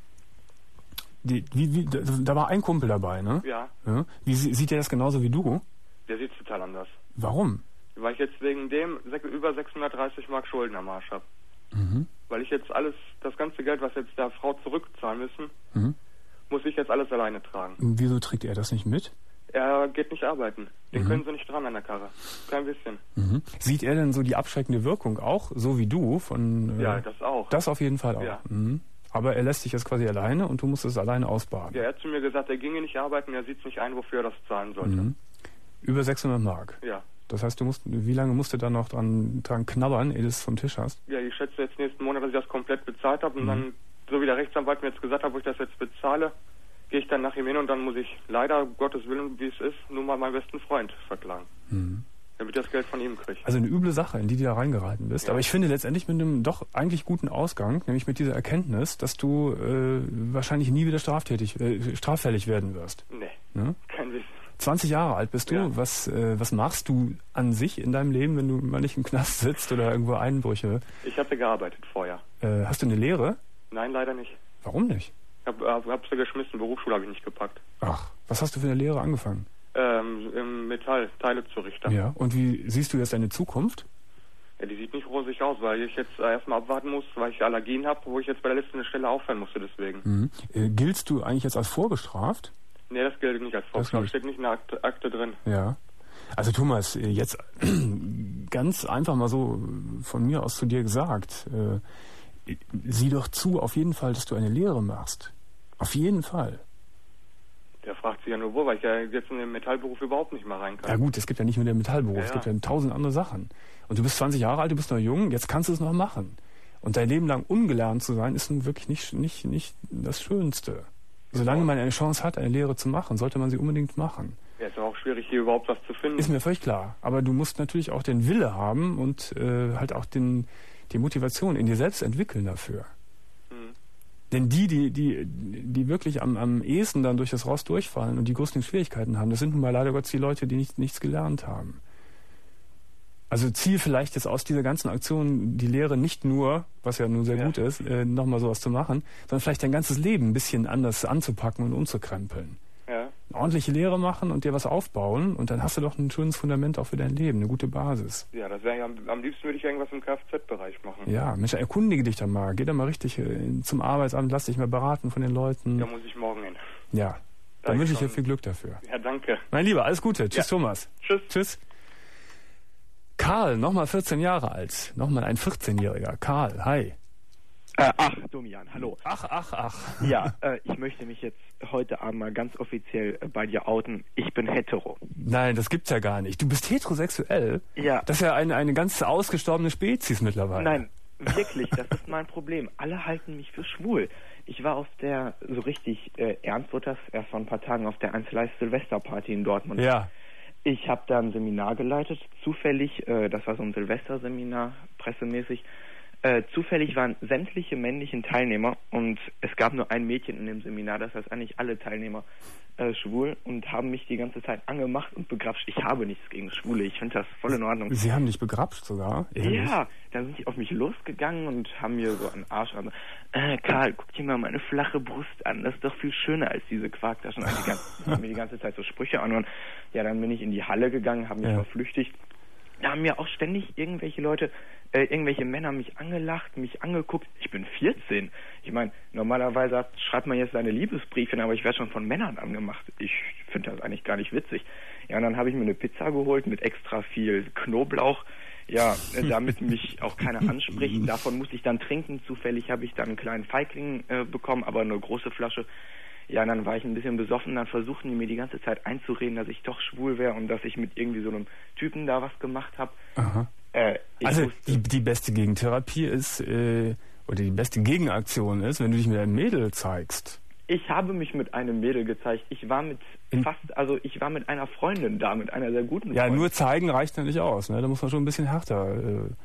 sie nicht. Da war ein Kumpel dabei, ne? Ja. Wie sieht der das genauso wie du? Der sieht total anders. Warum? Weil ich jetzt wegen dem über 630 Mark Schulden am Arsch habe. Weil ich jetzt das ganze Geld, was jetzt der Frau zurückzahlen müssen, muss ich jetzt alles alleine tragen. Und wieso trägt er das nicht mit? Er geht nicht arbeiten. Den können sie nicht dran an der Karre. Kein bisschen. Sieht er denn so die abschreckende Wirkung auch, so wie du? Ja, das auch. Das auf jeden Fall auch. Ja. Aber er lässt dich jetzt quasi alleine und du musst es alleine ausbaden. Ja, er hat zu mir gesagt, er ginge nicht arbeiten, er sieht nicht ein, wofür er das zahlen sollte. Über 600 Mark? Ja. Das heißt, wie lange musst du dann noch dran knabbern, ehe du es vom Tisch hast? Ja, ich schätze jetzt nächsten Monat, dass ich das komplett bezahlt habe und dann, so wie der Rechtsanwalt mir jetzt gesagt hat, wo ich das jetzt bezahle, gehe ich dann nach ihm hin und dann muss ich leider, Gottes Willen, wie es ist, nur mal meinen besten Freund verklagen. Damit ich das Geld von ihm kriege. Also eine üble Sache, in die du da reingeraten bist. Ja. Aber ich finde letztendlich mit einem doch eigentlich guten Ausgang, nämlich mit dieser Erkenntnis, dass du wahrscheinlich nie wieder straffällig werden wirst. Nee, ne? Kein Wissen. 20 Jahre alt bist du. Ja. Was machst du an sich in deinem Leben, wenn du mal nicht im Knast sitzt oder irgendwo Einbrüche? Ich hatte gearbeitet vorher. Hast du eine Lehre? Nein, leider nicht. Warum nicht? Hab's ja geschmissen, Berufsschule habe ich nicht gepackt. Ach, was hast du für eine Lehre angefangen? Im Metall, Teilezurichter. Ja, und wie siehst du jetzt deine Zukunft? Ja, die sieht nicht rosig aus, weil ich jetzt erstmal abwarten muss, weil ich Allergien habe, wo ich jetzt bei der letzten Stelle aufhören musste deswegen. Giltst du eigentlich jetzt als vorbestraft? Nee, das gilt nicht als vorbestraft, steht nicht in der Akte drin. Ja. Also Thomas, jetzt ganz einfach mal so von mir aus zu dir gesagt, sieh doch zu, auf jeden Fall, dass du eine Lehre machst. Auf jeden Fall. Der fragt sich ja nur wo, weil ich ja jetzt in den Metallberuf überhaupt nicht mehr rein kann. Ja gut, es gibt ja nicht nur den Metallberuf, es gibt ja 1000 andere Sachen. Und du bist 20 Jahre alt, du bist noch jung, jetzt kannst du es noch machen. Und dein Leben lang ungelernt zu sein, ist nun wirklich nicht das Schönste. Solange man eine Chance hat, eine Lehre zu machen, sollte man sie unbedingt machen. Ja, ist auch schwierig, hier überhaupt was zu finden. Ist mir völlig klar. Aber du musst natürlich auch den Wille haben und halt auch die Motivation in dir selbst entwickeln dafür. Denn die wirklich am ehesten dann durch das Rost durchfallen und die größten Schwierigkeiten haben, das sind nun mal leider Gottes die Leute, die nichts gelernt haben. Also zieh vielleicht jetzt aus dieser ganzen Aktion die Lehre nicht nur, was ja nun sehr gut ist, nochmal sowas zu machen, sondern vielleicht dein ganzes Leben ein bisschen anders anzupacken und umzukrempeln. Ja. Eine ordentliche Lehre machen und dir was aufbauen und dann hast du doch ein schönes Fundament auch für dein Leben, eine gute Basis. Ja, das wäre ja am liebsten würde ich irgendwas im Kfz-Bereich machen. Ja, Mensch, erkundige dich da mal. Geh da mal richtig zum Arbeitsamt, lass dich mal beraten von den Leuten. Da muss ich morgen hin. Ja, dann wünsche ich dir viel Glück dafür. Ja, danke. Mein Lieber, alles Gute. Tschüss, Thomas. Tschüss. Tschüss. Karl, nochmal 14 Jahre alt. Nochmal ein 14-Jähriger. Karl, hi. Domian, hallo. Ach. Ja, ich möchte mich jetzt heute Abend mal ganz offiziell bei dir outen. Ich bin hetero. Nein, das gibt's ja gar nicht. Du bist heterosexuell? Ja. Das ist ja eine ganz ausgestorbene Spezies mittlerweile. Nein, wirklich, das ist mein Problem. Alle halten mich für schwul. Ich war auf der, so richtig ernst wird das, erst vor ein paar Tagen auf der 1Live Silvesterparty in Dortmund. Ja. Ich habe da ein Seminar geleitet, zufällig, das war so ein Silvesterseminar, pressemäßig. Zufällig waren sämtliche männlichen Teilnehmer und es gab nur ein Mädchen in dem Seminar, das heißt eigentlich alle Teilnehmer schwul und haben mich die ganze Zeit angemacht und begrapscht. Ich habe nichts gegen Schwule, ich finde das voll in Ordnung. Sie haben dich begrapscht sogar? Ja, dann sind die auf mich losgegangen und haben mir so einen Arsch an. Karl, guck dir mal meine flache Brust an, das ist doch viel schöner als diese Quarktaschen. Also haben mir die ganze Zeit so Sprüche anhören. Ja, dann bin ich in die Halle gegangen, habe mich verflüchtigt. Da haben mir auch ständig irgendwelche Leute, irgendwelche Männer mich angelacht, mich angeguckt. Ich bin 14. Ich meine, normalerweise schreibt man jetzt seine Liebesbriefe, aber ich werde schon von Männern angemacht. Ich finde das eigentlich gar nicht witzig. Ja, und dann habe ich mir eine Pizza geholt mit extra viel Knoblauch. Ja, damit mich auch keiner anspricht. Davon muss ich dann trinken. Zufällig habe ich dann einen kleinen Feigling bekommen, aber eine große Flasche. Ja, und dann war ich ein bisschen besoffen, dann versuchten die mir die ganze Zeit einzureden, dass ich doch schwul wäre und dass ich mit irgendwie so einem Typen da was gemacht habe. Aha. Also die beste Gegentherapie ist, oder die beste Gegenaktion ist, wenn du dich mit einem Mädel zeigst. Ich habe mich mit einem Mädel gezeigt. Ich war mit einer Freundin da, mit einer sehr guten Freundin. Ja, nur zeigen reicht ja nicht aus, ne? Da muss man schon ein bisschen härter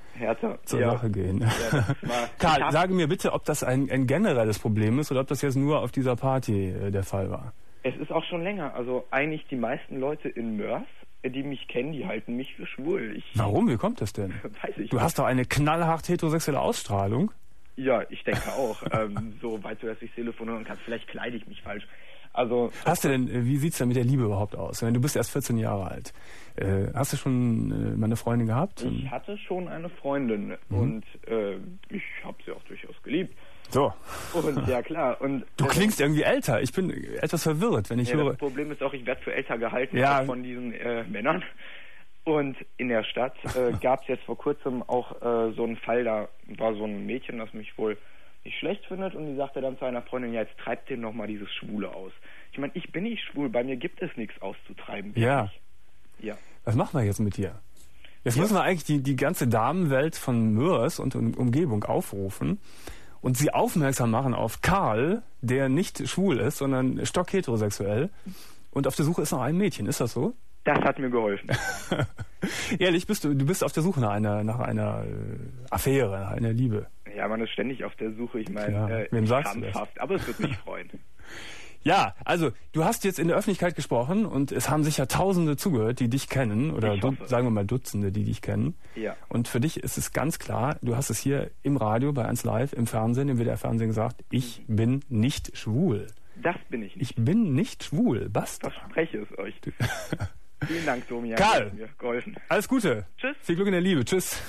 zur Sache gehen. Ja, Karl, sage mir bitte, ob das ein generelles Problem ist oder ob das jetzt nur auf dieser Party der Fall war. Es ist auch schon länger. Also eigentlich die meisten Leute in Mörs, die mich kennen, die halten mich für schwul. Warum? Wie kommt das denn? Weiß ich nicht. Du hast doch eine knallhart heterosexuelle Ausstrahlung. Ja, ich denke auch. So weit, dass ich das Telefon hören kann. Vielleicht kleide ich mich falsch. Also, wie sieht's denn mit der Liebe überhaupt aus? Du bist erst 14 Jahre alt. Hast du schon mal eine Freundin gehabt? Ich hatte schon eine Freundin und ich habe sie auch durchaus geliebt. So. Und ja, klar. Und du klingst irgendwie älter. Ich bin etwas verwirrt, wenn ich höre. Das Problem ist auch, ich werde für älter gehalten von diesen Männern. Und in der Stadt gab es jetzt vor kurzem auch so einen Fall, da war so ein Mädchen, das mich wohl nicht schlecht findet und die sagte dann zu einer Freundin, ja, jetzt treibt den nochmal dieses Schwule aus. Ich meine, ich bin nicht schwul, bei mir gibt es nichts auszutreiben. Ja. Was machen wir jetzt mit dir? Jetzt müssen wir eigentlich die ganze Damenwelt von Mörs und Umgebung aufrufen und sie aufmerksam machen auf Karl, der nicht schwul ist, sondern stockheterosexuell und auf der Suche ist nach einem Mädchen. Ist das so? Das hat mir geholfen. Ehrlich, du bist auf der Suche nach einer Affäre, nach einer Liebe. Ja, man ist ständig auf der Suche. Ich meine, wem sagst du das? Aber es wird mich freuen. Ja, also du hast jetzt in der Öffentlichkeit gesprochen und es haben sicher Tausende zugehört, die dich kennen oder sagen wir mal Dutzende, die dich kennen. Ja. Und für dich ist es ganz klar, du hast es hier im Radio, bei 1Live, im Fernsehen, im WDR-Fernsehen gesagt, ich bin nicht schwul. Das bin ich nicht. Ich bin nicht schwul, basta. Verspreche es euch. Vielen Dank, Domian. Karl, mir geholfen. Alles Gute. Tschüss. Viel Glück in der Liebe. Tschüss.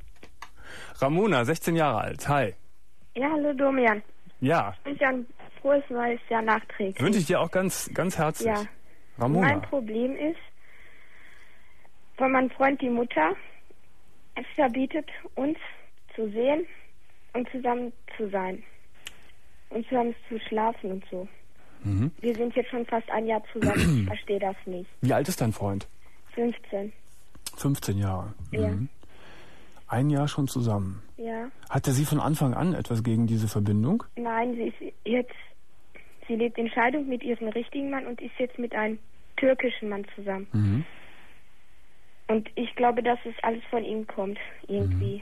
Ramona, 16 Jahre alt. Hi. Ja, hallo Domian. Ja. Ich wünsche dir ein frohes neues Jahr nachträglich. Wünsche ich dir auch ganz, ganz herzlich. Ja. Ramona. Mein Problem ist, von meinem Freund die Mutter, es verbietet uns zu sehen und zusammen zu sein. Und zusammen zu schlafen und so. Mhm. Wir sind jetzt schon fast ein Jahr zusammen. Ich verstehe das nicht. Wie alt ist dein Freund? 15. 15 Jahre. Ja. Mhm. Ein Jahr schon zusammen. Ja. Hatte sie von Anfang an etwas gegen diese Verbindung? Nein, sie lebt in Scheidung mit ihrem richtigen Mann und ist jetzt mit einem türkischen Mann zusammen. Mhm. Und ich glaube, dass es alles von ihm kommt, irgendwie.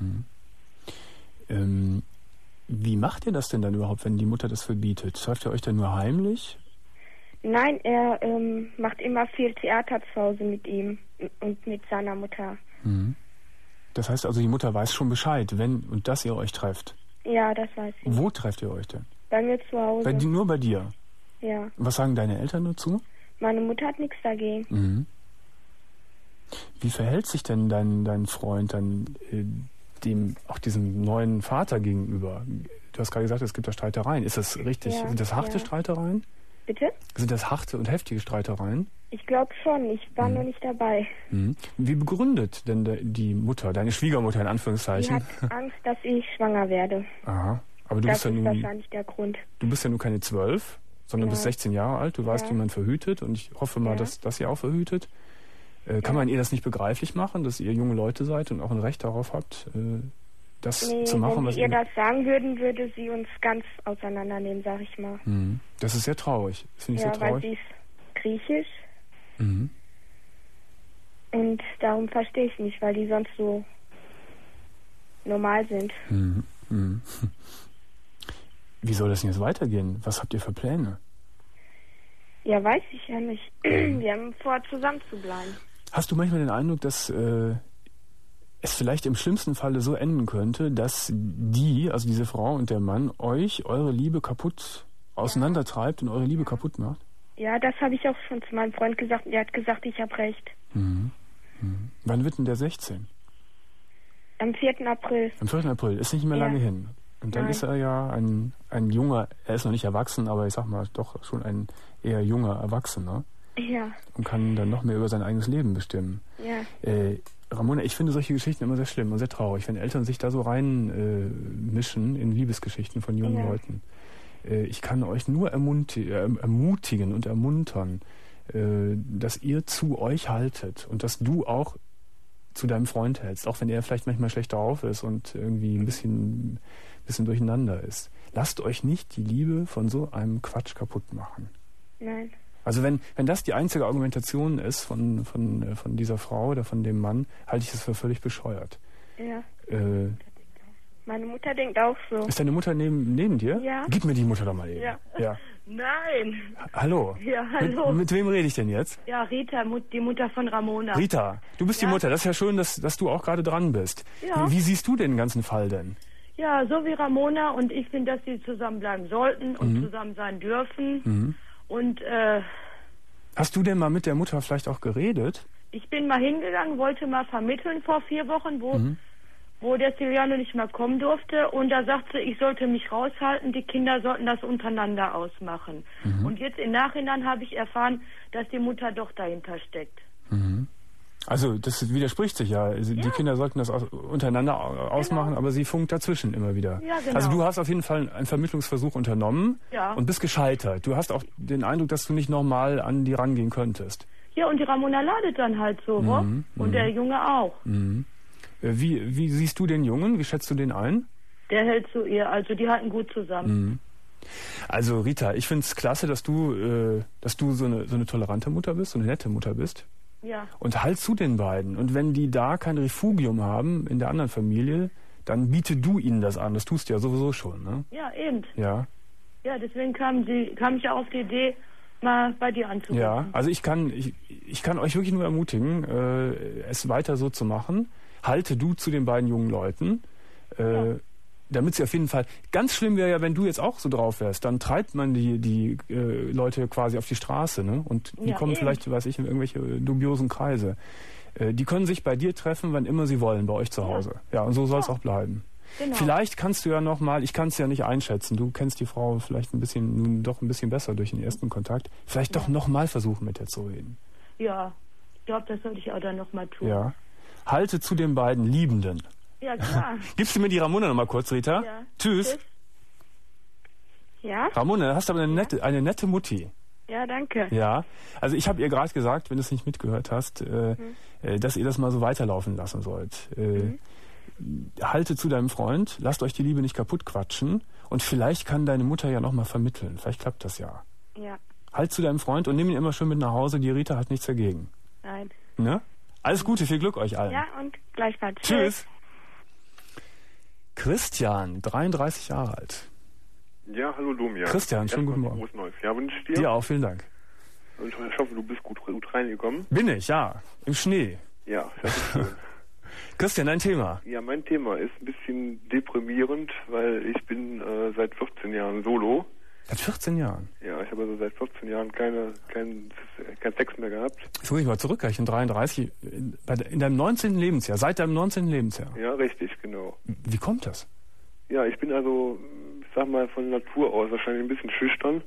Mhm. Wie macht ihr das denn dann überhaupt, wenn die Mutter das verbietet? Trefft ihr euch dann nur heimlich? Nein, er macht immer viel Theater zu Hause mit ihm und mit seiner Mutter. Mhm. Das heißt also, die Mutter weiß schon Bescheid, wenn und dass ihr euch trefft. Ja, das weiß ich. Wo trefft ihr euch denn? Bei mir zu Hause. Nur bei dir? Ja. Was sagen deine Eltern dazu? Meine Mutter hat nichts dagegen. Mhm. Wie verhält sich denn dein Freund dann diesem neuen Vater gegenüber? Du hast gerade gesagt, es gibt da Streitereien. Ist das richtig? Ja, sind das harte Streitereien? Bitte? Sind das harte und heftige Streitereien? Ich glaube schon. Ich war nur nicht dabei. Mhm. Wie begründet denn die Mutter, deine Schwiegermutter in Anführungszeichen? Sie hat Angst, dass ich schwanger werde. Aha. Aber das ist wahrscheinlich der Grund. Du bist ja nun keine 12, sondern bist 16 Jahre alt. Du weißt, wie man verhütet. Und ich hoffe mal, dass ihr auch verhütet. Kann man ihr das nicht begreiflich machen, dass ihr junge Leute seid und auch ein Recht darauf habt, das zu machen? Wenn wir ihr das sagen würden, würde sie uns ganz auseinandernehmen, sag ich mal. Mhm. Das ist sehr traurig. Das finde ich sehr traurig. Weil sie ist griechisch. Mhm. Und darum verstehe ich nicht, weil die sonst so normal sind. Mhm. Mhm. Wie soll das denn jetzt weitergehen? Was habt ihr für Pläne? Ja, weiß ich ja nicht. Wir haben vor, zusammen zu bleiben. Hast du manchmal den Eindruck, dass es vielleicht im schlimmsten Falle so enden könnte, dass also diese Frau und der Mann, eure Liebe kaputt auseinandertreibt und eure Liebe kaputt macht? Ja, das habe ich auch schon zu meinem Freund gesagt. Der hat gesagt, ich habe recht. Mhm. Mhm. Wann wird denn der 16? Am 4. April. Am 4. April, ist nicht mehr lange hin. Und dann ist er ja ein junger, er ist noch nicht erwachsen, aber ich sag mal, doch schon ein eher junger Erwachsener. Ja. Und kann dann noch mehr über sein eigenes Leben bestimmen. Ja. Ramona, ich finde solche Geschichten immer sehr schlimm und sehr traurig, wenn Eltern sich da so reinmischen in Liebesgeschichten von jungen Leuten. Ich kann euch nur ermutigen und ermuntern, dass ihr zu euch haltet und dass du auch zu deinem Freund hältst, auch wenn er vielleicht manchmal schlecht drauf ist und irgendwie ein bisschen durcheinander ist. Lasst euch nicht die Liebe von so einem Quatsch kaputt machen. Nein. Also wenn das die einzige Argumentation ist von dieser Frau oder von dem Mann, halte ich das für völlig bescheuert. Ja. Meine Mutter denkt auch so. Ist deine Mutter neben dir? Ja. Gib mir die Mutter doch mal eben. Ja. Nein. Hallo. Ja, hallo. Mit wem rede ich denn jetzt? Ja, Rita, die Mutter von Ramona. Rita, du bist die Mutter. Das ist ja schön, dass du auch gerade dran bist. Ja. Wie siehst du den ganzen Fall denn? Ja, so wie Ramona und ich finde, dass sie zusammenbleiben sollten und zusammen sein dürfen. Mhm. Und hast du denn mal mit der Mutter vielleicht auch geredet? Ich bin mal hingegangen, wollte mal vermitteln vor 4 Wochen, wo der Silviano nicht mehr kommen durfte. Und da sagte sie, ich sollte mich raushalten, die Kinder sollten das untereinander ausmachen. Mhm. Und jetzt im Nachhinein habe ich erfahren, dass die Mutter doch dahinter steckt. Mhm. Also das widerspricht sich ja. Also die Kinder sollten das untereinander ausmachen, aber sie funkt dazwischen immer wieder. Ja, genau. Also du hast auf jeden Fall einen Vermittlungsversuch unternommen und bist gescheitert. Du hast auch den Eindruck, dass du nicht nochmal an die rangehen könntest. Ja, und die Ramona ladet dann halt so, und der Junge auch. Mhm. Wie siehst du den Jungen? Wie schätzt du den ein? Der hält zu ihr, also die halten gut zusammen. Mhm. Also Rita, ich finde es klasse, dass du so eine tolerante Mutter bist, so eine nette Mutter bist. Ja. Und halt zu den beiden. Und wenn die da kein Refugium haben in der anderen Familie, dann biete du ihnen das an. Das tust du ja sowieso schon, ne? Ja, eben. Ja. Ja, deswegen kam ich auch auf die Idee, mal bei dir anzurufen. Ja, also ich kann euch wirklich nur ermutigen, es weiter so zu machen. Halte du zu den beiden jungen Leuten. Damit sie auf jeden Fall, ganz schlimm wäre ja, wenn du jetzt auch so drauf wärst, dann treibt man die Leute quasi auf die Straße, ne? Und die kommen vielleicht, weiß ich, in irgendwelche dubiosen Kreise. Die können sich bei dir treffen, wann immer sie wollen, bei euch zu Hause. Ja, und so soll es auch bleiben. Genau. Vielleicht kannst du ja nochmal, ich kann es ja nicht einschätzen, du kennst die Frau vielleicht ein bisschen besser durch den ersten Kontakt, vielleicht doch nochmal versuchen, mit der zu reden. Ja, ich glaube, das sollte ich auch dann nochmal tun. Ja. Halte zu den beiden Liebenden. Ja, klar. Gibst du mir die Ramona nochmal kurz, Rita? Ja. Tschüss. Ja? Ramona, du hast aber eine nette Mutti. Ja, danke. Ja, also ich habe ihr gerade gesagt, wenn du es nicht mitgehört hast, dass ihr das mal so weiterlaufen lassen sollt. Halte zu deinem Freund, lasst euch die Liebe nicht kaputt quatschen und vielleicht kann deine Mutter ja nochmal vermitteln. Vielleicht klappt das ja. Ja. Halt zu deinem Freund und nimm ihn immer schön mit nach Hause, die Rita hat nichts dagegen. Nein. Ne? Alles Gute, viel Glück euch allen. Ja, und gleichfalls. Tschüss. Christian, 33 Jahre alt. Ja, hallo Domia. Christian, schönen guten Morgen. Neues Jahr wünsche ich dir. Dir auch, vielen Dank. Und ich hoffe, du bist gut reingekommen. Bin ich, ja. Im Schnee. Ja, das ist schön. Christian, dein Thema? Ja, mein Thema ist ein bisschen deprimierend, weil ich bin seit 14 Jahren solo. Seit 14 Jahren? Ja, ich habe also seit 14 Jahren kein Sex mehr gehabt. Jetzt muss ich mal zurückrechnen, 33, in deinem 19. Lebensjahr, seit deinem 19. Lebensjahr? Ja, richtig, genau. Wie kommt das? Ja, ich bin also, ich sag mal, von Natur aus wahrscheinlich ein bisschen schüchtern.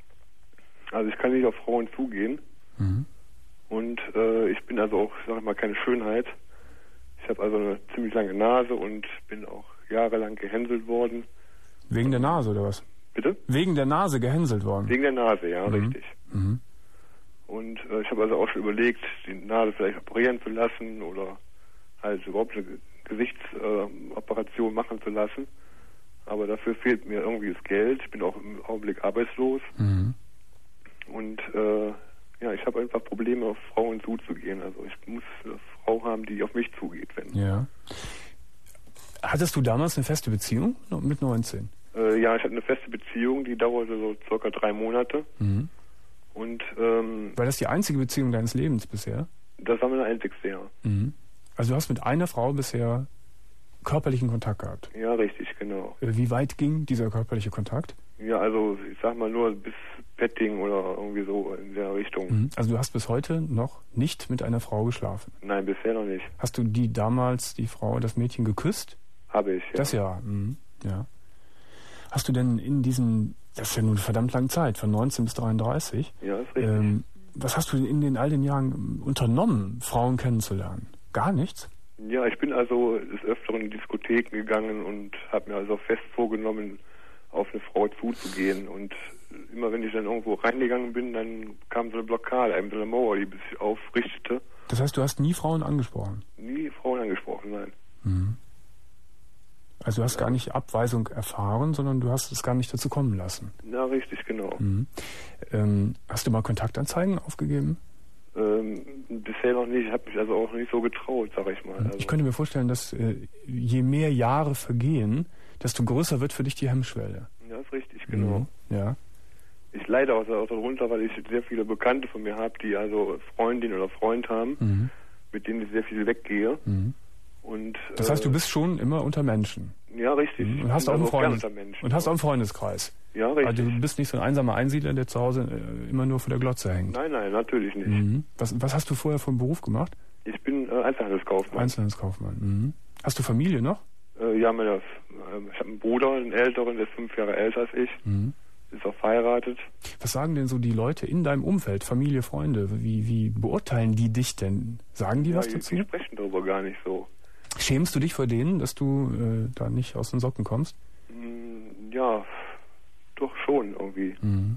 Also ich kann nicht auf Frauen zugehen. Mhm. Und ich bin also auch, sag ich mal, keine Schönheit. Ich habe also eine ziemlich lange Nase und bin auch jahrelang gehänselt worden. Wegen der Nase oder was? Bitte? Wegen der Nase gehänselt worden? Wegen der Nase, ja, richtig. Mhm. Und ich habe also auch schon überlegt, die Nase vielleicht operieren zu lassen oder halt überhaupt eine Gesichtsoperation machen zu lassen. Aber dafür fehlt mir irgendwie das Geld. Ich bin auch im Augenblick arbeitslos. Mhm. Und ja, ich habe einfach Probleme, auf Frauen zuzugehen. Also ich muss eine Frau haben, die auf mich zugeht. Ja. Hattest du damals eine feste Beziehung mit 19? Ja, ich hatte eine feste Beziehung, die dauerte so circa 3 Monate. Mhm. Und war das die einzige Beziehung deines Lebens bisher? Das war meine einzigste, ja. Mhm. Also du hast mit einer Frau bisher körperlichen Kontakt gehabt? Ja, richtig, genau. Wie weit ging dieser körperliche Kontakt? Ja, also ich sag mal nur bis Petting oder irgendwie so in der Richtung. Mhm. Also du hast bis heute noch nicht mit einer Frau geschlafen? Nein, bisher noch nicht. Hast du die Frau, das Mädchen geküsst? Habe ich, ja. Das ja, ja. Hast du denn das ist ja nun eine verdammt lange Zeit, von 19 bis 33. Ja, ist richtig. Was hast du in all den Jahren unternommen, Frauen kennenzulernen? Gar nichts? Ja, ich bin also des Öfteren in Diskotheken gegangen und habe mir also fest vorgenommen, auf eine Frau zuzugehen. Und immer wenn ich dann irgendwo reingegangen bin, dann kam so eine Blockade, so eine Mauer, die sich aufrichtete. Das heißt, du hast nie Frauen angesprochen? Nie Frauen angesprochen, nein. Mhm. Also du hast gar nicht Abweisung erfahren, sondern du hast es gar nicht dazu kommen lassen. Ja, richtig, genau. Mhm. Hast du mal Kontaktanzeigen aufgegeben? Bisher noch nicht. Ich habe mich also auch nicht so getraut, sag ich mal. Also ich könnte mir vorstellen, dass je mehr Jahre vergehen, desto größer wird für dich die Hemmschwelle. Ja, ist richtig, genau. Mhm. Ja. Ich leide auch darunter, weil ich sehr viele Bekannte von mir habe, die also Freundin oder Freund haben, mit denen ich sehr viel weggehe. Mhm. Und, das heißt, du bist schon immer unter Menschen. Ja, richtig. Und hast auch einen Freundeskreis. Ja, richtig. Also du bist nicht so ein einsamer Einsiedler, der zu Hause immer nur vor der Glotze hängt. Nein, natürlich nicht. Mhm. Was hast du vorher vom Beruf gemacht? Ich bin Einzelhandelskaufmann. Einzelhandelskaufmann. Mhm. Hast du Familie noch? Ja, ich habe einen Bruder, einen älteren, der ist 5 Jahre älter als ich. Mhm. Ist auch verheiratet. Was sagen denn so die Leute in deinem Umfeld, Familie, Freunde? Wie beurteilen die dich denn? Sagen die was dazu? Die sprechen darüber gar nicht so. Schämst du dich vor denen, dass du da nicht aus den Socken kommst? Ja, doch schon irgendwie. Mhm.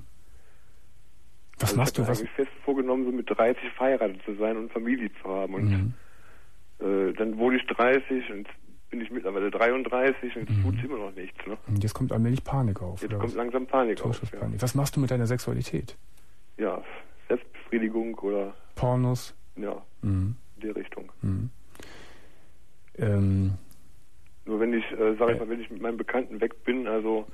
Was machst du? Ich habe mir fest vorgenommen, so mit 30 verheiratet zu sein und Familie zu haben. Und dann wurde ich 30 und bin ich mittlerweile 33 und es tut immer noch nichts. Ne? Und jetzt kommt allmählich Panik auf. Jetzt kommt langsam Panik auf. Ja. Was machst du mit deiner Sexualität? Ja, Selbstbefriedigung oder... Pornos? Ja, in der Richtung. Mhm. Nur wenn ich, sag ich mal, wenn ich mit meinen Bekannten weg bin, also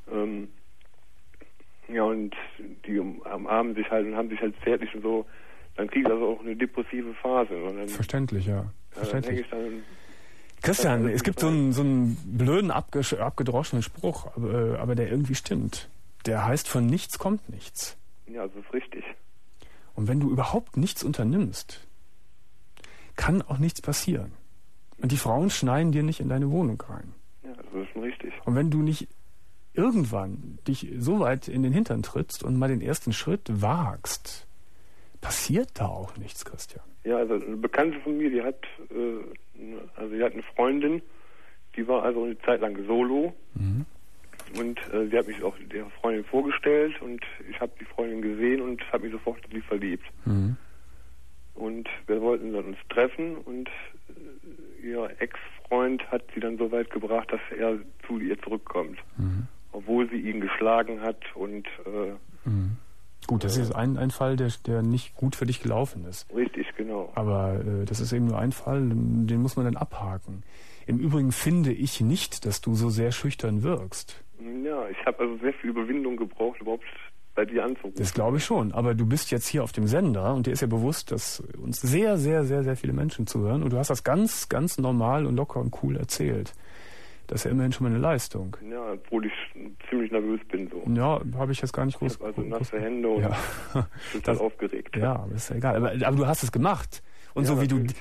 ja, und die umarmen sich halt und haben sich halt zärtlich und so, dann kriege ich also auch eine depressive Phase. Dann, verständlich, ja. Verständlich. Dann Christian, es gibt so einen blöden, abgedroschenen Spruch, aber der irgendwie stimmt. Der heißt, von nichts kommt nichts. Ja, das ist richtig. Und wenn du überhaupt nichts unternimmst, kann auch nichts passieren. Und die Frauen schneiden dir nicht in deine Wohnung rein. Ja, das ist schon richtig. Und wenn du nicht irgendwann dich so weit in den Hintern trittst und mal den ersten Schritt wagst, passiert da auch nichts, Christian. Ja, also eine Bekannte von mir, die hat eine Freundin, die war also eine Zeit lang solo. Mhm. Und sie hat mich auch der Freundin vorgestellt und ich habe die Freundin gesehen und habe mich sofort in sie verliebt. Mhm. Und wir wollten dann uns treffen und ihr Ex-Freund hat sie dann so weit gebracht, dass er zu ihr zurückkommt. Mhm. Obwohl sie ihn geschlagen hat und... Gut, das ist ein Fall, der nicht gut für dich gelaufen ist. Richtig, genau. Aber das ist eben nur ein Fall, den muss man dann abhaken. Im Übrigen finde ich nicht, dass du so sehr schüchtern wirkst. Ja, ich habe also sehr viel Überwindung gebraucht, überhaupt bei dir anzurufen. Das glaube ich schon. Aber du bist jetzt hier auf dem Sender und dir ist ja bewusst, dass uns sehr, sehr, sehr, sehr viele Menschen zuhören. Und du hast das ganz, ganz normal und locker und cool erzählt. Das ist ja immerhin schon mal eine Leistung. Ja, obwohl ich ziemlich nervös bin. So. Ja, habe ich jetzt gar nicht groß... Ich habe also nasse Hände und bin total aufgeregt. Ja, aber ist ja egal. Aber du hast es gemacht. Und ja, so wie natürlich.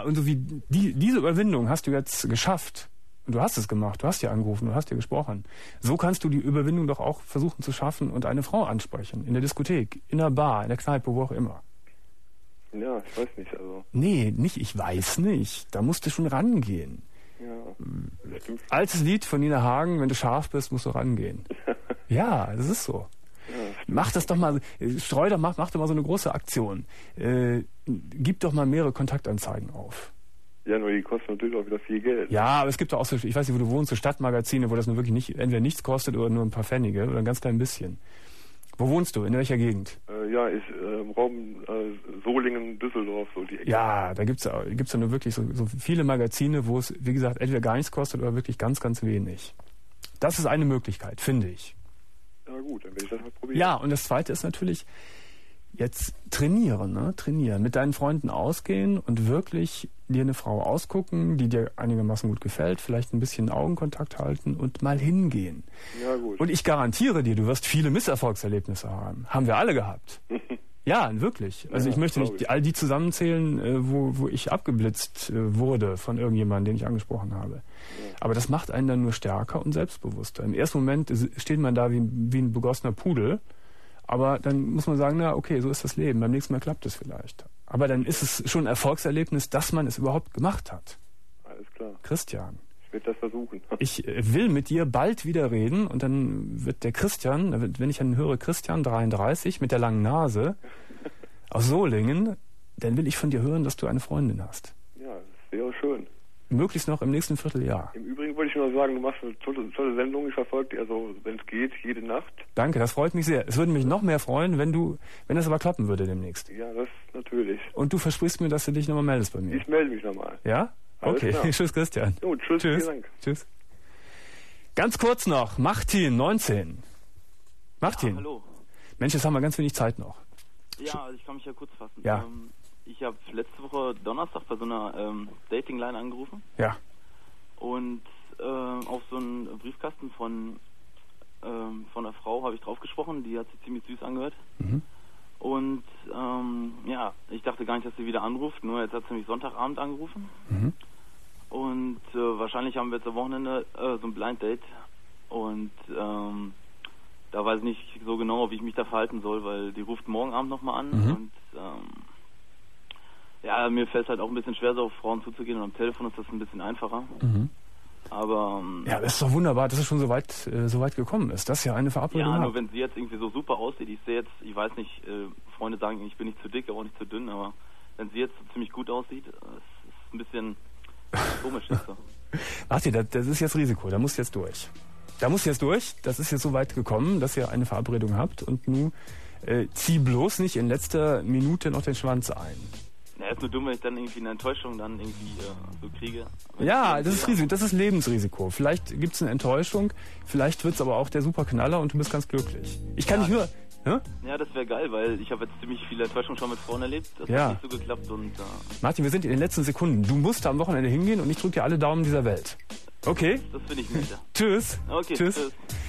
diese Überwindung hast du jetzt geschafft. Und du hast es gemacht. Du hast dir angerufen, du hast dir gesprochen. So kannst du die Überwindung doch auch versuchen zu schaffen und eine Frau ansprechen. In der Diskothek, in der Bar, in der Kneipe, wo auch immer. Ja, ich weiß nicht. Also. Nee, nicht ich weiß nicht. Da musst du schon rangehen. Ja. Altes Lied von Nina Hagen, wenn du scharf bist, musst du rangehen. Ja, das ist so. Ja, mach das doch mal, mach doch mal so eine große Aktion. Gib doch mal mehrere Kontaktanzeigen auf. Ja, nur die kosten natürlich auch wieder viel Geld. Ja, aber es gibt doch auch so, ich weiß nicht, wo du wohnst, so Stadtmagazine, wo das nur wirklich entweder nichts kostet oder nur ein paar Pfennige oder ein ganz klein bisschen. Wo wohnst du? In welcher Gegend? Ja, im Raum Solingen, Düsseldorf, so die Ecke. Ja, da gibt's ja nur wirklich so viele Magazine, wo es, wie gesagt, entweder gar nichts kostet oder wirklich ganz, ganz wenig. Das ist eine Möglichkeit, finde ich. Ja gut, dann werde ich das mal probieren. Ja, und das Zweite ist natürlich jetzt trainieren, ne? Trainieren. Mit deinen Freunden ausgehen und wirklich dir eine Frau ausgucken, die dir einigermaßen gut gefällt, vielleicht ein bisschen Augenkontakt halten und mal hingehen. Ja, gut. Und ich garantiere dir, du wirst viele Misserfolgserlebnisse haben. Haben wir alle gehabt. Ja, wirklich. Also ich möchte nicht all die zusammenzählen, wo ich abgeblitzt wurde von irgendjemandem, den ich angesprochen habe. Ja. Aber das macht einen dann nur stärker und selbstbewusster. Im ersten Moment steht man da wie ein begossener Pudel. Aber dann muss man sagen, na okay, so ist das Leben. Beim nächsten Mal klappt es vielleicht. Aber dann ist es schon ein Erfolgserlebnis, dass man es überhaupt gemacht hat. Alles klar. Christian. Ich werde das versuchen. Ich will mit dir bald wieder reden und dann wird der Christian, wenn ich dann höre Christian 33 mit der langen Nase aus Solingen, dann will ich von dir hören, dass du eine Freundin hast. Ja, das wäre schön. Möglichst noch im nächsten Vierteljahr. Im Übrigen wollte ich nur sagen, du machst eine tolle Sendung. Ich verfolge die, also wenn es geht, jede Nacht. Danke, das freut mich sehr. Es würde mich noch mehr freuen, wenn das aber klappen würde demnächst. Ja, das natürlich. Und du versprichst mir, dass du dich nochmal meldest bei mir. Ich melde mich nochmal. Ja? Okay, tschüss Christian. Jo, tschüss, vielen Dank. Tschüss. Ganz kurz noch, Martin, 19. Martin. Ja, hallo. Mensch, jetzt haben wir ganz wenig Zeit noch. Ja, ich kann mich ja kurz fassen. Ja. Ich habe letzte Woche Donnerstag bei so einer Dating-Line angerufen. Ja. Und auf so einen Briefkasten von einer Frau habe ich drauf gesprochen, die hat sich ziemlich süß angehört. Mhm. Und ja, ich dachte gar nicht, dass sie wieder anruft, nur jetzt hat sie mich Sonntagabend angerufen. Mhm. Und wahrscheinlich haben wir jetzt am Wochenende so ein Blind Date. Und da weiß ich nicht so genau, wie ich mich da verhalten soll, weil die ruft morgen Abend nochmal an. Mhm. Und ja, mir fällt es halt auch ein bisschen schwer, so auf Frauen zuzugehen, und am Telefon ist das ein bisschen einfacher. Mhm. Aber ja, das ist doch wunderbar, dass es schon so weit gekommen ist. Das ist ja eine Verabredung. Ja, nur wenn sie jetzt irgendwie so super aussieht, ich sehe jetzt, ich weiß nicht, Freunde sagen, ich bin nicht zu dick, aber auch nicht zu dünn, aber wenn sie jetzt so ziemlich gut aussieht, ist ein bisschen komisch jetzt so. Martin, das ist jetzt Risiko, da musst du jetzt durch. Das ist jetzt so weit gekommen, dass ihr eine Verabredung habt und nun zieh bloß nicht in letzter Minute noch den Schwanz ein. Ja, ist nur dumm, wenn ich dann irgendwie eine Enttäuschung dann irgendwie so kriege. Ja, das ist Risiko, das ist Lebensrisiko. Vielleicht gibt's eine Enttäuschung, vielleicht wird's aber auch der Superknaller und du bist ganz glücklich. Ich kann nicht nur... Ja, das wäre geil, weil ich habe jetzt ziemlich viele Enttäuschungen schon mit Frauen erlebt. Das hat nicht so geklappt und... Martin, wir sind in den letzten Sekunden. Du musst am Wochenende hingehen und ich drücke dir alle Daumen dieser Welt. Okay? Das finde ich nett. Tschüss. Okay, tschüss.